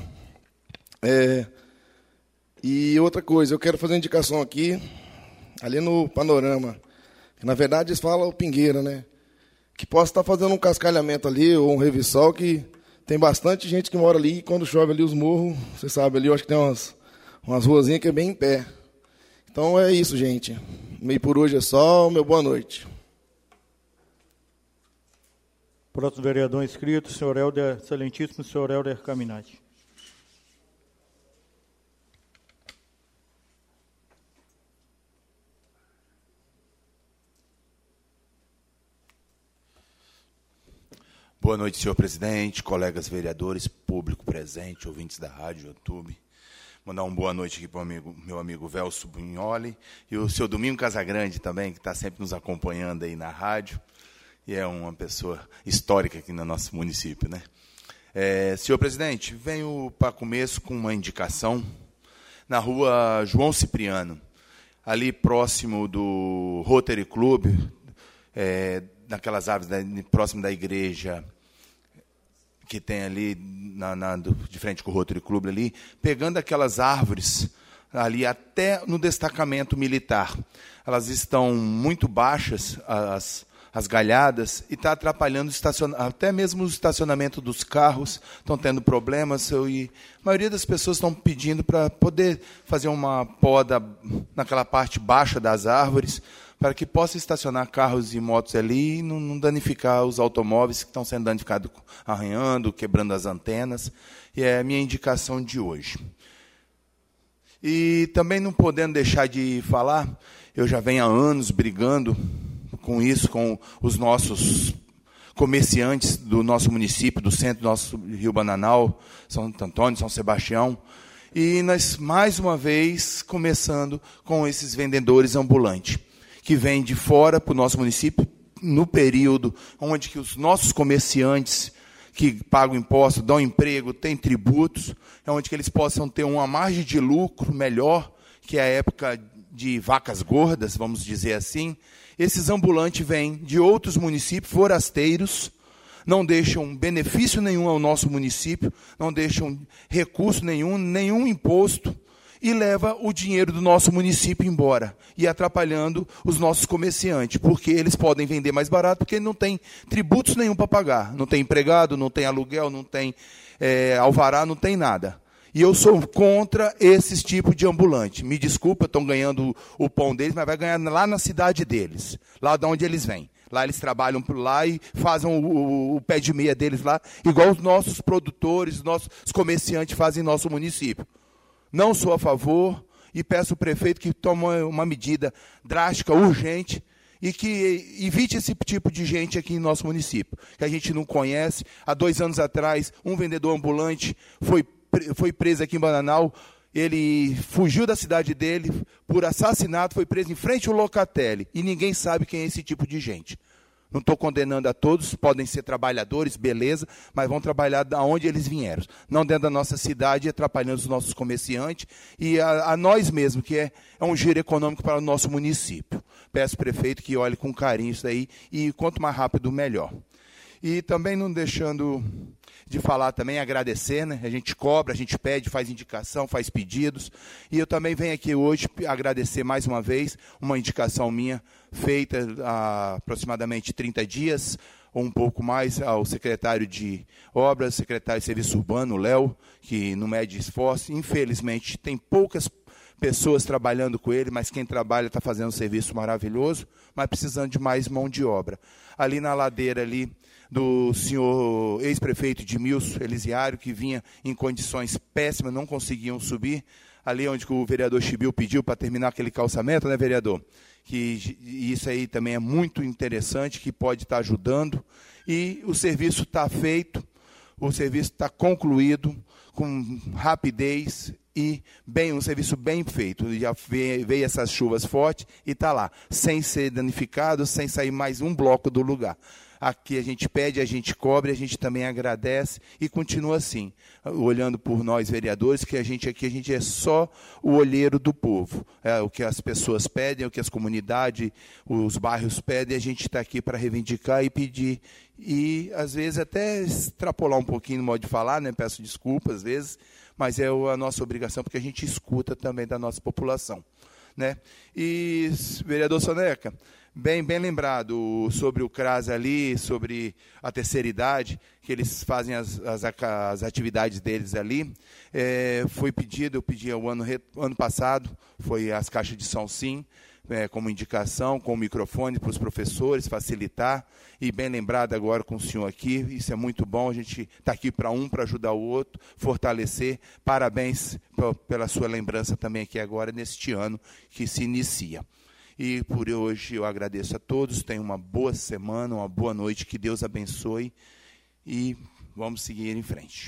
E outra coisa, eu quero fazer uma indicação aqui, ali no panorama, que na verdade eles falam o Pingueira, né? Que possa estar fazendo um cascalhamento ali, ou um revissol, que tem bastante gente que mora ali, e quando chove ali os morros, você sabe, ali eu acho que tem umas ruazinhas que é bem em pé. Então é isso, gente. Meio por hoje é só, meu boa noite. Próximo vereador inscrito, senhor Helder, excelentíssimo senhor Helder Caminati. Boa noite, senhor presidente, colegas vereadores, público presente, ouvintes da rádio, YouTube. Mandar uma boa noite aqui para o meu amigo Velso Bugnoli e o seu Domingo Casagrande também, que está sempre nos acompanhando aí na rádio. E é uma pessoa histórica aqui no nosso município, né? Senhor presidente, venho para começo com uma indicação na rua João Cipriano, ali próximo do Rotary Club, naquelas árvores próximo da igreja que tem ali de frente com o Rotary Club ali, pegando aquelas árvores ali até no destacamento militar. Elas estão muito baixas, as galhadas, e está atrapalhando até mesmo o estacionamento dos carros, estão tendo problemas, e a maioria das pessoas estão pedindo para poder fazer uma poda naquela parte baixa das árvores, para que possa estacionar carros e motos ali e não danificar os automóveis que estão sendo danificados, arranhando, quebrando as antenas. E é a minha indicação de hoje. E também não podendo deixar de falar, eu já venho há anos brigando com isso, com os nossos comerciantes do nosso município, do centro do nosso Rio Bananal, São Antônio, São Sebastião, e nós, mais uma vez, começando com esses vendedores ambulantes, que vêm de fora para o nosso município, no período onde que os nossos comerciantes que pagam impostos, dão emprego, têm tributos, é onde que eles possam ter uma margem de lucro melhor, que é a época de vacas gordas, vamos dizer assim. Esses ambulantes vêm de outros municípios, forasteiros, não deixam benefício nenhum ao nosso município, não deixam recurso nenhum imposto, e leva o dinheiro do nosso município embora, e atrapalhando os nossos comerciantes, porque eles podem vender mais barato, porque não tem tributos nenhum para pagar, não tem empregado, não tem aluguel, não tem alvará, não tem nada. E eu sou contra esses tipos de ambulante. Me desculpa, estão ganhando o pão deles, mas vai ganhar lá na cidade deles, lá de onde eles vêm. Lá eles trabalham por lá e fazem o pé de meia deles lá, igual os nossos produtores, os nossos comerciantes fazem em nosso município. Não sou a favor e peço ao prefeito que tome uma medida drástica, urgente, e que evite esse tipo de gente aqui em nosso município, que a gente não conhece. Há 2 anos atrás, um vendedor ambulante foi preso aqui em Bananal. Ele fugiu da cidade dele por assassinato, foi preso em frente ao Locatelli, e ninguém sabe quem é esse tipo de gente. Não estou condenando a todos, podem ser trabalhadores, beleza, mas vão trabalhar de onde eles vieram. Não dentro da nossa cidade, atrapalhando os nossos comerciantes e a nós mesmos, que é um giro econômico para o nosso município. Peço ao prefeito que olhe com carinho isso aí e quanto mais rápido, melhor. E também não deixando de falar também, agradecer, né? A gente cobra, a gente pede, faz indicação, faz pedidos. E eu também venho aqui hoje agradecer mais uma vez uma indicação minha, feita há aproximadamente 30 dias, ou um pouco mais, ao secretário de Obras, secretário de Serviço Urbano, Léo, que não mede esforço. Infelizmente, tem poucas pessoas trabalhando com ele, mas quem trabalha está fazendo um serviço maravilhoso, mas precisando de mais mão de obra. Ali na ladeira ali, do senhor ex-prefeito Edmilson Elisiário, que vinha em condições péssimas, não conseguiam subir, ali onde o vereador Chibil pediu para terminar aquele calçamento, né, vereador? Que isso aí também é muito interessante, que pode estar ajudando, e o serviço está feito, o serviço está concluído, com rapidez, e um serviço bem feito. Já veio essas chuvas fortes e está lá, sem ser danificado, sem sair mais um bloco do lugar. Aqui a gente pede, a gente cobra, a gente também agradece e continua assim, olhando por nós vereadores, que a gente aqui, a gente é só o olheiro do povo. É o que as pessoas pedem, o que as comunidades, os bairros pedem, a gente está aqui para reivindicar e pedir. E, às vezes, até extrapolar um pouquinho no modo de falar, né? Peço desculpas, às vezes, mas é a nossa obrigação, porque a gente escuta também da nossa população, né? E, vereador Soneca, bem Lembrado sobre o CRAS ali, sobre a terceira idade, que eles fazem as atividades deles ali. Foi pedido, eu pedi ano passado, foi as caixas de som sim, como indicação, com o microfone para os professores, facilitar, e bem lembrado agora com o senhor aqui, isso é muito bom, a gente está aqui para ajudar o outro, fortalecer, parabéns pela sua lembrança também aqui agora, neste ano que se inicia. E por hoje eu agradeço a todos, tenham uma boa semana, uma boa noite, que Deus abençoe e vamos seguir em frente.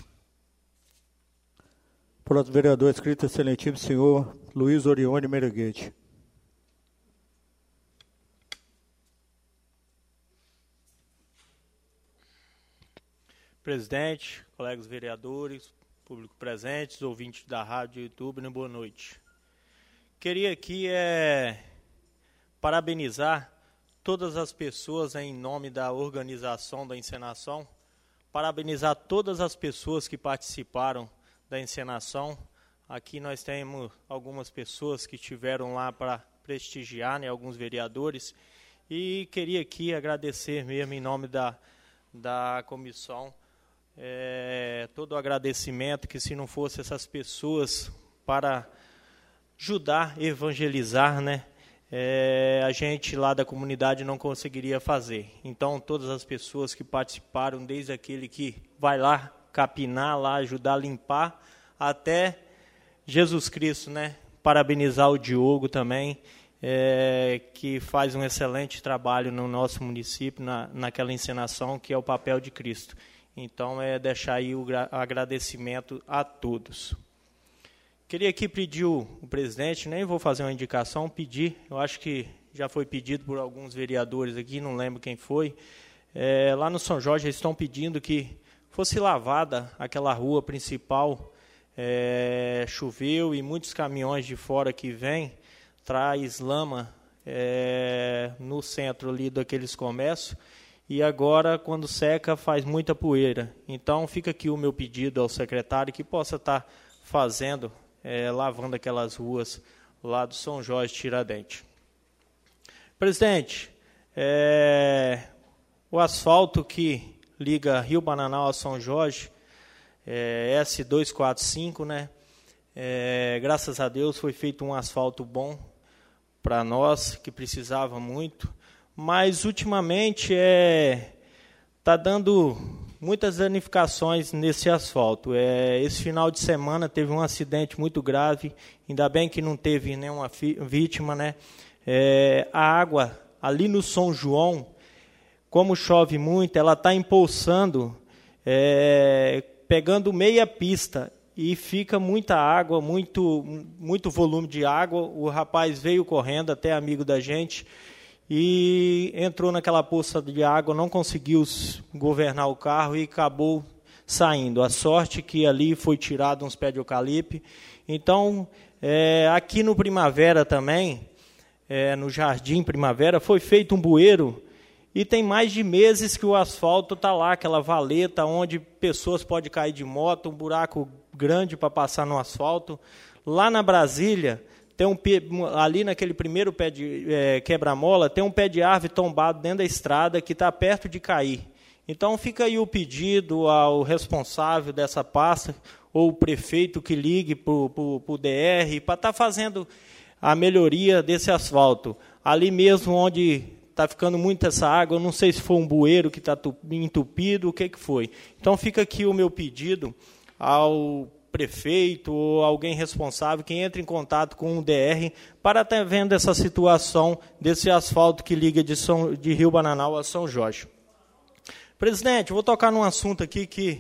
Próximo vereador inscrito, excelentíssimo senhor Luiz Orione Mereguete. Presidente, colegas vereadores, público presentes, ouvintes da rádio e YouTube, boa noite. Queria aqui parabenizar todas as pessoas em nome da organização da encenação, parabenizar todas as pessoas que participaram da encenação. Aqui nós temos algumas pessoas que estiveram lá para prestigiar, né, alguns vereadores, e queria aqui agradecer mesmo em nome da comissão, todo o agradecimento, que se não fosse essas pessoas para ajudar, evangelizar, né, a gente lá da comunidade não conseguiria fazer. Então, todas as pessoas que participaram, desde aquele que vai lá capinar, lá ajudar a limpar, até Jesus Cristo, né, parabenizar o Diogo também, que faz um excelente trabalho no nosso município, naquela encenação que é o papel de Cristo. Então, deixar aí o agradecimento a todos. Queria aqui pedir o presidente, nem vou fazer uma indicação, pedir, eu acho que já foi pedido por alguns vereadores aqui, não lembro quem foi, lá no São Jorge eles estão pedindo que fosse lavada aquela rua principal, choveu e muitos caminhões de fora que vêm, traz lama no centro ali daqueles comércios, e agora, quando seca, faz muita poeira. Então, fica aqui o meu pedido ao secretário que possa estar fazendo, lavando aquelas ruas lá do São Jorge Tiradentes. Presidente, o asfalto que liga Rio Bananal a São Jorge, S245, né? Graças a Deus foi feito um asfalto bom para nós, que precisava muito, mas ultimamente está dando muitas danificações nesse asfalto. Esse final de semana teve um acidente muito grave, ainda bem que não teve nenhuma vítima, né? A água ali no São João, como chove muito, ela está empoçando, pegando meia pista, e fica muita água, muito volume de água. O rapaz veio correndo, até amigo da gente, e entrou naquela poça de água, não conseguiu governar o carro e acabou saindo. A sorte que ali foi tirado uns pés de eucalipto. Então, aqui no Primavera também, no Jardim Primavera, foi feito um bueiro e tem mais de meses que o asfalto está lá, aquela valeta onde pessoas podem cair de moto, um buraco grande para passar no asfalto. Lá na Brasília, tem ali naquele primeiro pé de quebra-mola, tem um pé de árvore tombado dentro da estrada que está perto de cair. Então fica aí o pedido ao responsável dessa pasta, ou o prefeito que ligue para o DR, para estar fazendo a melhoria desse asfalto. Ali mesmo onde está ficando muito essa água, eu não sei se foi um bueiro que está entupido, o que foi. Então fica aqui o meu pedido ao prefeito ou alguém responsável que entre em contato com o DR para estar vendo essa situação desse asfalto que liga de Rio Bananal a São Jorge. Presidente, eu vou tocar num assunto aqui que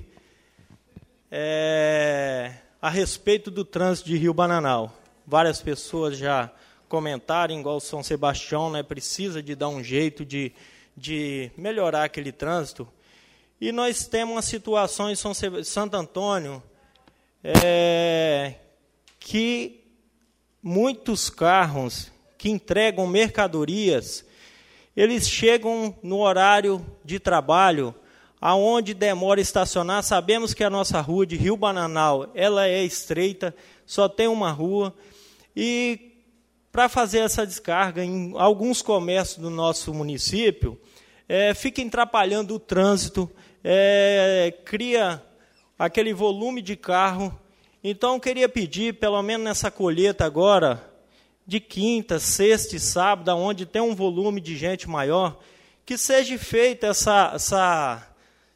a respeito do trânsito de Rio Bananal. Várias pessoas já comentaram, igual São Sebastião, né, precisa de dar um jeito de melhorar aquele trânsito. E nós temos uma situação em Santo Antônio que muitos carros que entregam mercadorias, eles chegam no horário de trabalho, aonde demora a estacionar. Sabemos que a nossa rua de Rio Bananal, ela é estreita, só tem uma rua, e para fazer essa descarga em alguns comércios do nosso município, fica atrapalhando o trânsito, cria aquele volume de carro. Então, eu queria pedir, pelo menos nessa colheita agora, de quinta, sexta e sábado, onde tem um volume de gente maior, que seja feita essa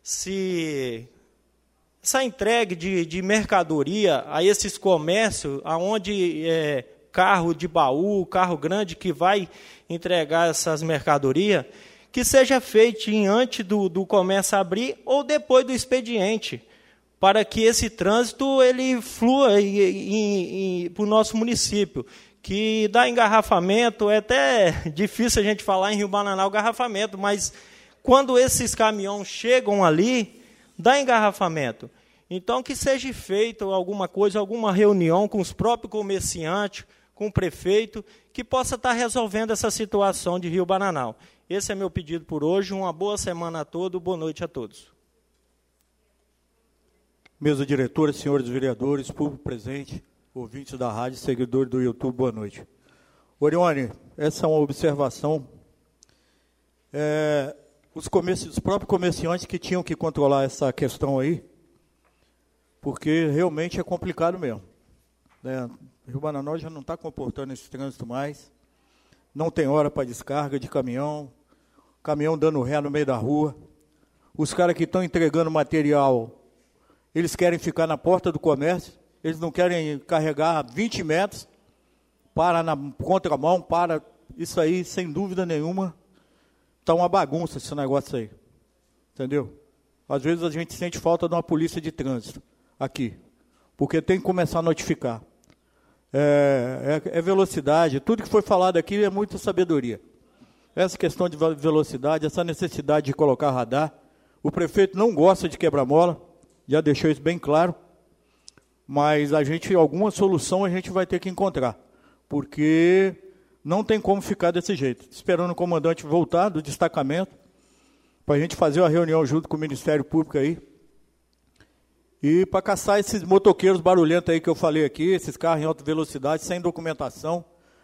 entrega de mercadoria a esses comércios, onde carro de baú, carro grande que vai entregar essas mercadorias, que seja feito antes do comércio abrir ou depois do expediente, para que esse trânsito ele flua para o nosso município, que dá engarrafamento. É até difícil a gente falar em Rio Bananal engarrafamento, mas quando esses caminhões chegam ali, dá engarrafamento. Então, que seja feito alguma coisa, alguma reunião com os próprios comerciantes, com o prefeito, que possa estar resolvendo essa situação de Rio Bananal. Esse é meu pedido por hoje. Uma boa semana a todos, boa noite a todos. Mesa diretora, senhores vereadores, público presente, ouvintes da rádio, seguidores do YouTube, boa noite. Orione, essa é uma observação. Os próprios comerciantes que tinham que controlar essa questão aí, porque realmente é complicado mesmo. Rio Bananal já não está comportando esse trânsito mais, não tem hora para descarga de caminhão dando ré no meio da rua, os caras que estão entregando material, eles querem ficar na porta do comércio, eles não querem carregar 20 metros, para na contramão, isso aí, sem dúvida nenhuma, está uma bagunça esse negócio aí, entendeu? Às vezes a gente sente falta de uma polícia de trânsito aqui, porque tem que começar a notificar. Velocidade, tudo que foi falado aqui é muita sabedoria. Essa questão de velocidade, essa necessidade de colocar radar, o prefeito não gosta de quebra-mola, já deixou isso bem claro, mas alguma solução a gente vai ter que encontrar, porque não tem como ficar desse jeito. Esperando o comandante voltar do destacamento, para a gente fazer uma reunião junto com o Ministério Público aí, e para caçar esses motoqueiros barulhentos aí que eu falei aqui, esses carros em alta velocidade, sem documentação.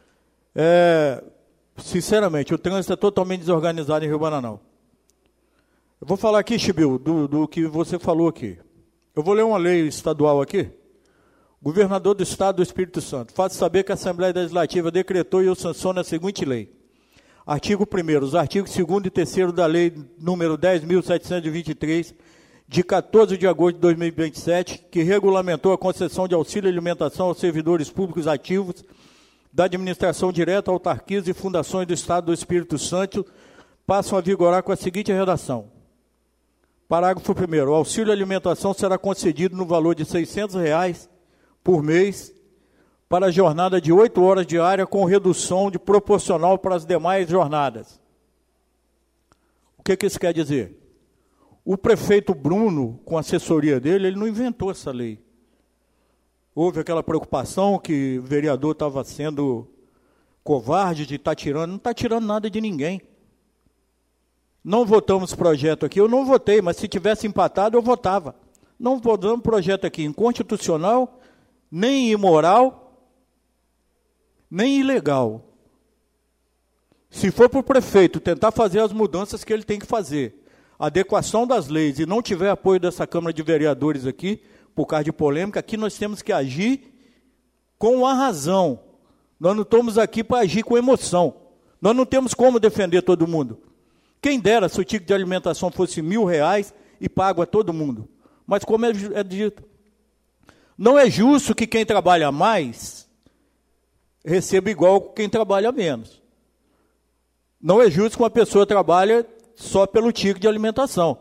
Sinceramente, o trânsito é totalmente desorganizado em Rio Bananal. Eu vou falar aqui, Chibil, do que você falou aqui. Eu vou ler uma lei estadual aqui. Governador do Estado do Espírito Santo, faço saber que a Assembleia Legislativa decretou e eu sanciono a seguinte lei. Artigo 1º, os artigos 2º e 3º da Lei número 10.723, de 14 de agosto de 2027, que regulamentou a concessão de auxílio alimentação aos servidores públicos ativos da administração direta, autarquias e fundações do Estado do Espírito Santo, passam a vigorar com a seguinte redação. Parágrafo 1º. O auxílio alimentação será concedido no valor de R$ 600 por mês para a jornada de 8 horas diárias com redução de proporcional para as demais jornadas. O que isso quer dizer? O prefeito Bruno, com a assessoria dele, ele não inventou essa lei. Houve aquela preocupação que o vereador estava sendo covarde de estar tirando. Não está tirando nada de ninguém. Não votamos projeto aqui, eu não votei, mas se tivesse empatado, eu votava. Não votamos projeto aqui inconstitucional, nem imoral, nem ilegal. Se for para o prefeito tentar fazer as mudanças que ele tem que fazer, adequação das leis, e não tiver apoio dessa Câmara de Vereadores aqui, por causa de polêmica, aqui nós temos que agir com a razão. Nós não estamos aqui para agir com emoção. Nós não temos como defender todo mundo. Quem dera se o ticket de alimentação fosse R$1.000 e pago a todo mundo. Mas como é dito, não é justo que quem trabalha mais receba igual quem trabalha menos. Não é justo que uma pessoa trabalhe só pelo ticket de alimentação.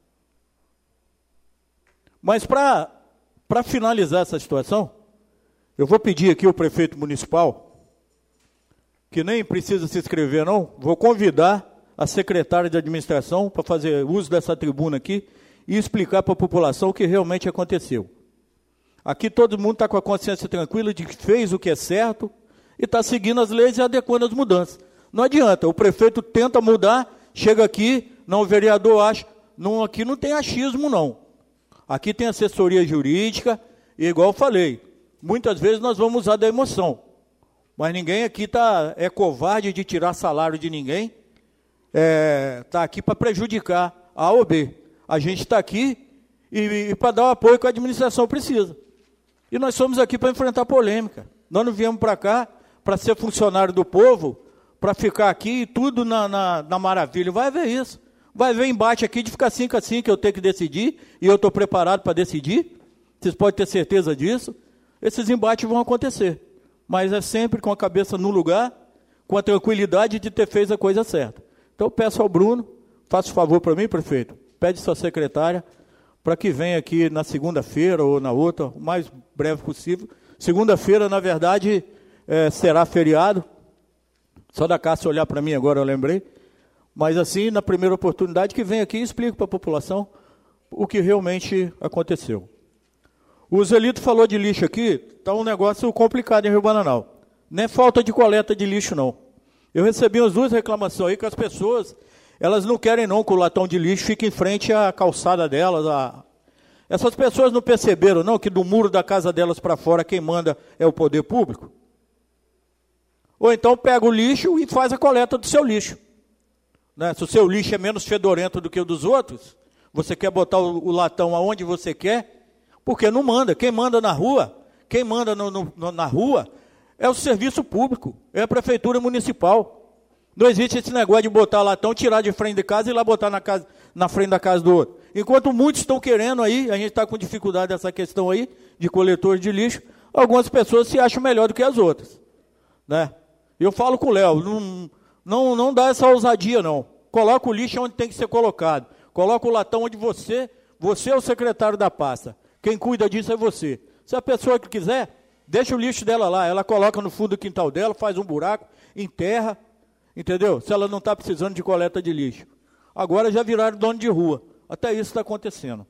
Mas para finalizar essa situação, eu vou pedir aqui ao prefeito municipal, que nem precisa se inscrever não, vou convidar a secretária de administração para fazer uso dessa tribuna aqui e explicar para a população o que realmente aconteceu. Aqui todo mundo está com a consciência tranquila de que fez o que é certo e está seguindo as leis e adequando as mudanças. Não adianta, o prefeito tenta mudar, chega aqui, não, o vereador acha, não, aqui não tem achismo não. Aqui tem assessoria jurídica, e igual eu falei, muitas vezes nós vamos usar da emoção, mas ninguém aqui é covarde de tirar salário de ninguém, está aqui para prejudicar A ou B. A gente está aqui e para dar o apoio que a administração precisa. E nós somos aqui para enfrentar polêmica. Nós não viemos para cá para ser funcionário do povo, para ficar aqui e tudo na maravilha. Vai ver isso. Vai ver embate aqui de ficar 5 a 5, que eu tenho que decidir, e eu estou preparado para decidir. Vocês podem ter certeza disso. Esses embates vão acontecer. Mas é sempre com a cabeça no lugar, com a tranquilidade de ter feito a coisa certa. Então eu peço ao Bruno, faça um favor para mim, prefeito, pede sua secretária, para que venha aqui na segunda-feira ou na outra, o mais breve possível. Segunda-feira, na verdade, será feriado. Só da Cássia olhar para mim agora, eu lembrei. Mas assim, na primeira oportunidade, que venha aqui e explique para a população o que realmente aconteceu. O Zelito falou de lixo aqui, está um negócio complicado em Rio Bananal. Não é falta de coleta de lixo, não. Eu recebi as 2 reclamações aí que as pessoas, elas não querem não que o latão de lixo fique em frente à calçada delas. Essas pessoas não perceberam não que do muro da casa delas para fora quem manda é o poder público? Ou então pega o lixo e faz a coleta do seu lixo. Né? Se o seu lixo é menos fedorento do que o dos outros, você quer botar o latão aonde você quer, porque não manda. Quem manda na rua, quem manda na rua é o serviço público, é a prefeitura municipal. Não existe esse negócio de botar latão, tirar de frente de casa e ir lá botar na frente da casa do outro. Enquanto muitos estão querendo aí, a gente está com dificuldade nessa questão aí, de coletores de lixo, algumas pessoas se acham melhor do que as outras. Né? Eu falo com o Léo, não dá essa ousadia não. Coloca o lixo onde tem que ser colocado. Coloca o latão onde você é o secretário da pasta. Quem cuida disso é você. Se a pessoa que quiser, deixa o lixo dela lá. Ela coloca no fundo do quintal dela, faz um buraco, enterra, entendeu? Se ela não está precisando de coleta de lixo. Agora já viraram dono de rua. Até isso está acontecendo.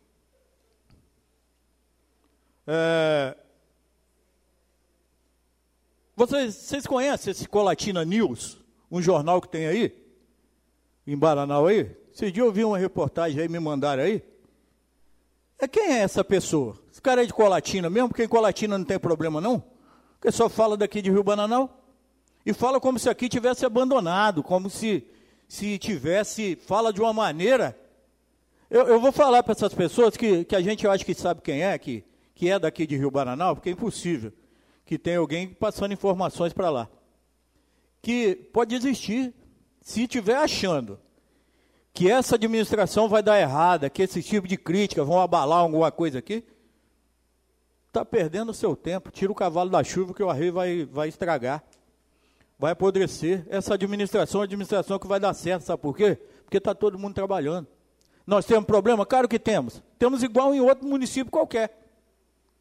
Vocês conhecem esse Colatina News? Um jornal que tem aí? Em Bananal aí? Esse dia eu vi uma reportagem aí, me mandaram aí. Quem é essa pessoa? Esse cara é de Colatina mesmo, porque em Colatina não tem problema não? Porque só fala daqui de Rio Bananal. E fala como se aqui tivesse abandonado, como se fala de uma maneira. Eu vou falar para essas pessoas que a gente acha que sabe quem é, que é daqui de Rio Bananal, porque é impossível que tenha alguém passando informações para lá. Que pode existir, se estiver achando que essa administração vai dar errada, que esse tipo de crítica vão abalar alguma coisa aqui, está perdendo o seu tempo. Tira o cavalo da chuva que o arreio vai estragar, vai apodrecer. Essa administração é a administração que vai dar certo, sabe por quê? Porque está todo mundo trabalhando. Nós temos problema? Claro que temos. Temos igual em outro município qualquer.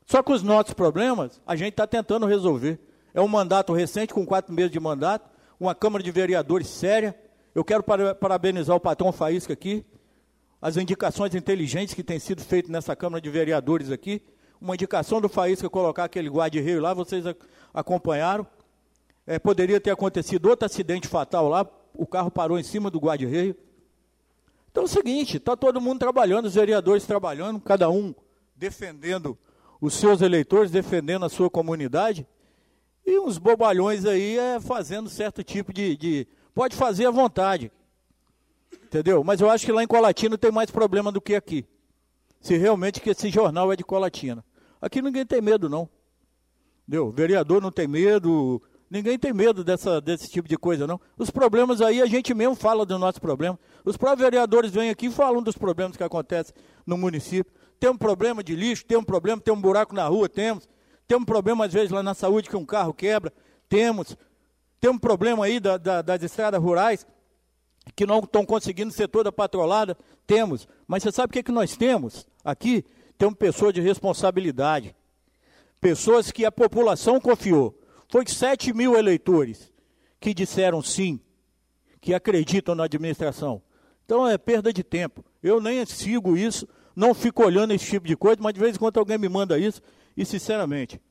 Só que os nossos problemas, a gente está tentando resolver. É um mandato recente, com 4 meses de mandato, uma Câmara de Vereadores séria. Eu quero parabenizar o patrão Faísca aqui, as indicações inteligentes que têm sido feitas nessa Câmara de Vereadores aqui. Uma indicação do Faísca colocar aquele guarda-reio lá, vocês acompanharam. Poderia ter acontecido outro acidente fatal lá, o carro parou em cima do guarda-reio. Então é o seguinte, está todo mundo trabalhando, os vereadores trabalhando, cada um defendendo os seus eleitores, defendendo a sua comunidade, e uns bobalhões aí fazendo certo tipo de... Pode fazer à vontade, entendeu? Mas eu acho que lá em Colatina tem mais problema do que aqui, se realmente que esse jornal é de Colatina. Aqui ninguém tem medo, não. Entendeu? O vereador não tem medo, ninguém tem medo desse tipo de coisa, não. Os problemas aí, a gente mesmo fala do nosso problema. Os próprios vereadores vêm aqui e falam dos problemas que acontecem no município. Tem um problema de lixo, tem um problema, tem um buraco na rua, temos. Tem um problema, às vezes, lá na saúde, que um carro quebra, temos. Tem um problema aí das estradas rurais, que não estão conseguindo ser toda patrolada, temos. Mas você sabe o que nós temos aqui? Temos pessoas de responsabilidade, pessoas que a população confiou. Foi 7 mil eleitores que disseram sim, que acreditam na administração. Então é perda de tempo. Eu nem sigo isso, não fico olhando esse tipo de coisa, mas de vez em quando alguém me manda isso, e sinceramente,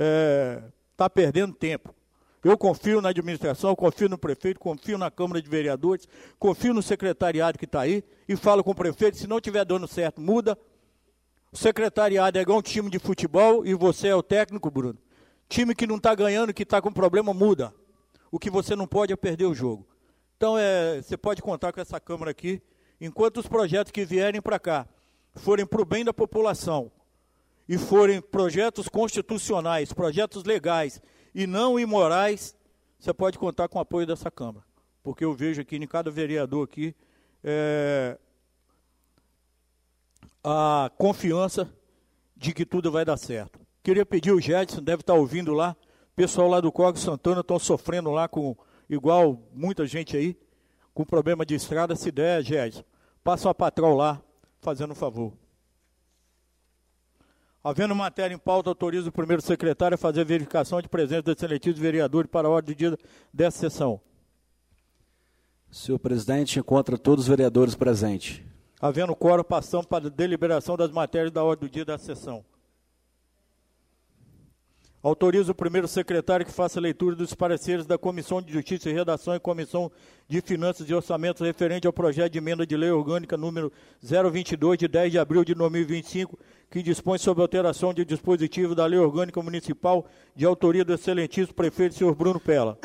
está perdendo tempo. Eu confio na administração, confio no prefeito, confio na Câmara de Vereadores, confio no secretariado que está aí, e falo com o prefeito, se não estiver dando certo, muda. O secretariado é igual um time de futebol, e você é o técnico, Bruno. Time que não está ganhando, que está com problema, muda. O que você não pode é perder o jogo. Então, você pode contar com essa Câmara aqui, enquanto os projetos que vierem para cá forem para o bem da população, e forem projetos constitucionais, projetos legais, e não imorais, você pode contar com o apoio dessa Câmara. Porque eu vejo aqui, em cada vereador aqui, a confiança de que tudo vai dar certo. Queria pedir o Gedson, deve estar ouvindo lá, o pessoal lá do Código Santana estão sofrendo lá, igual muita gente aí, com problema de estrada. Se der, Gedson, passa uma patrol lá, fazendo um favor. Havendo matéria em pauta, autoriza o primeiro secretário a fazer a verificação de presença dos excelentíssimos vereadores para a ordem do dia dessa sessão. Senhor presidente, encontra todos os vereadores presentes. Havendo quórum, passamos para a deliberação das matérias da ordem do dia da sessão. Autoriza o primeiro secretário que faça a leitura dos pareceres da Comissão de Justiça e Redação e Comissão de Finanças e Orçamentos referente ao projeto de emenda de lei orgânica número 022, de 10 de abril de 2025, que dispõe sobre alteração de dispositivo da Lei Orgânica Municipal de autoria do excelentíssimo prefeito, senhor Bruno Pella.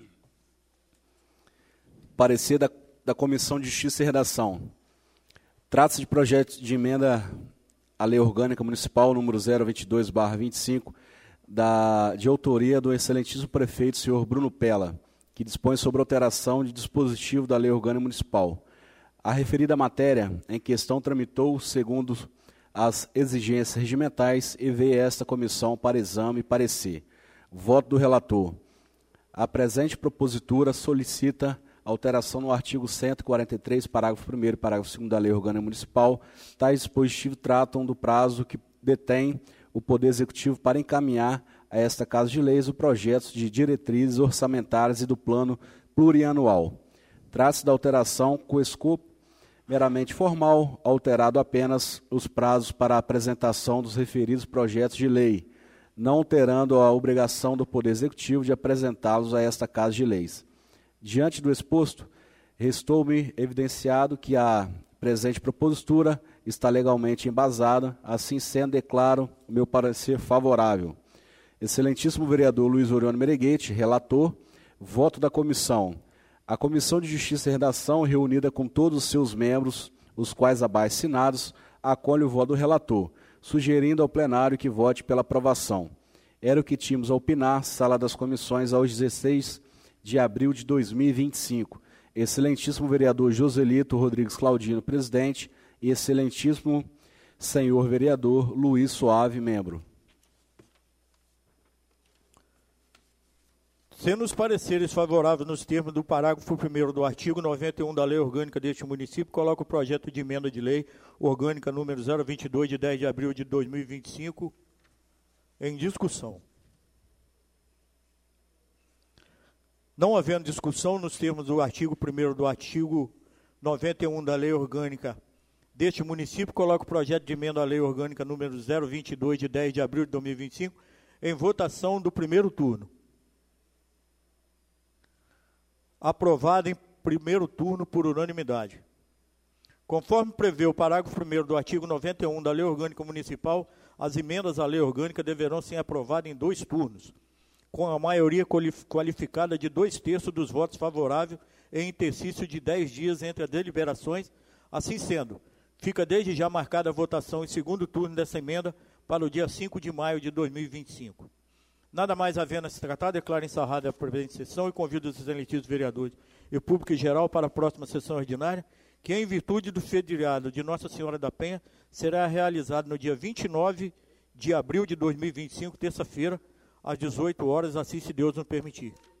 Parecer da Comissão de Justiça e Redação. Trata-se de projeto de emenda à Lei Orgânica Municipal número 022/25, de autoria do excelentíssimo prefeito, senhor Bruno Pella, que dispõe sobre alteração de dispositivo da Lei Orgânica Municipal. A referida matéria em questão tramitou segundo as exigências regimentais e veio esta comissão para exame e parecer. Voto do relator. A presente propositura solicita alteração no artigo 143, parágrafo 1º e parágrafo 2º da Lei Orgânica Municipal. Tais dispositivos tratam do prazo que detém o Poder Executivo para encaminhar a esta Casa de Leis o projeto de diretrizes orçamentárias e do plano plurianual. Trata-se da alteração com escopo meramente formal, alterado apenas os prazos para a apresentação dos referidos projetos de lei, não alterando a obrigação do Poder Executivo de apresentá-los a esta Casa de Leis. Diante do exposto, restou-me evidenciado que a presente propositura está legalmente embasada, assim sendo, declaro o meu parecer favorável. Excelentíssimo vereador Luiz Orione Mereguete, relator, voto da comissão. A Comissão de Justiça e Redação, reunida com todos os seus membros, os quais abaixo assinados, acolhe o voto do relator, sugerindo ao plenário que vote pela aprovação. Era o que tínhamos a opinar, Sala das Comissões, aos 16 de abril de 2025. Excelentíssimo vereador Joselito Rodrigues Claudino, presidente, e excelentíssimo senhor vereador Luiz Suave, membro. Sendo os pareceres favoráveis nos termos do parágrafo 1º do artigo 91 da Lei Orgânica deste município, coloco o projeto de emenda de lei orgânica número 022, de 10 de abril de 2025, Em discussão. Não havendo discussão, nos termos do artigo 1º do artigo 91 da Lei Orgânica deste município, coloco o projeto de emenda à Lei Orgânica número 022, de 10 de abril de 2025, em votação do primeiro turno. Aprovado em primeiro turno por unanimidade. Conforme prevê o parágrafo 1º do artigo 91 da Lei Orgânica Municipal, as emendas à Lei Orgânica deverão ser aprovadas em 2 turnos, com a maioria qualificada de 2/3 dos votos favoráveis em exercício de 10 dias entre as deliberações. Assim sendo, fica desde já marcada a votação em segundo turno dessa emenda para o dia 5 de maio de 2025. Nada mais havendo a se tratar, declaro encerrada a presente sessão e convido os excelentíssimos vereadores e o público em geral para a próxima sessão ordinária, que, em virtude do feriado de Nossa Senhora da Penha, será realizado no dia 29 de abril de 2025, terça-feira, às 18 horas, assim se Deus nos permitir.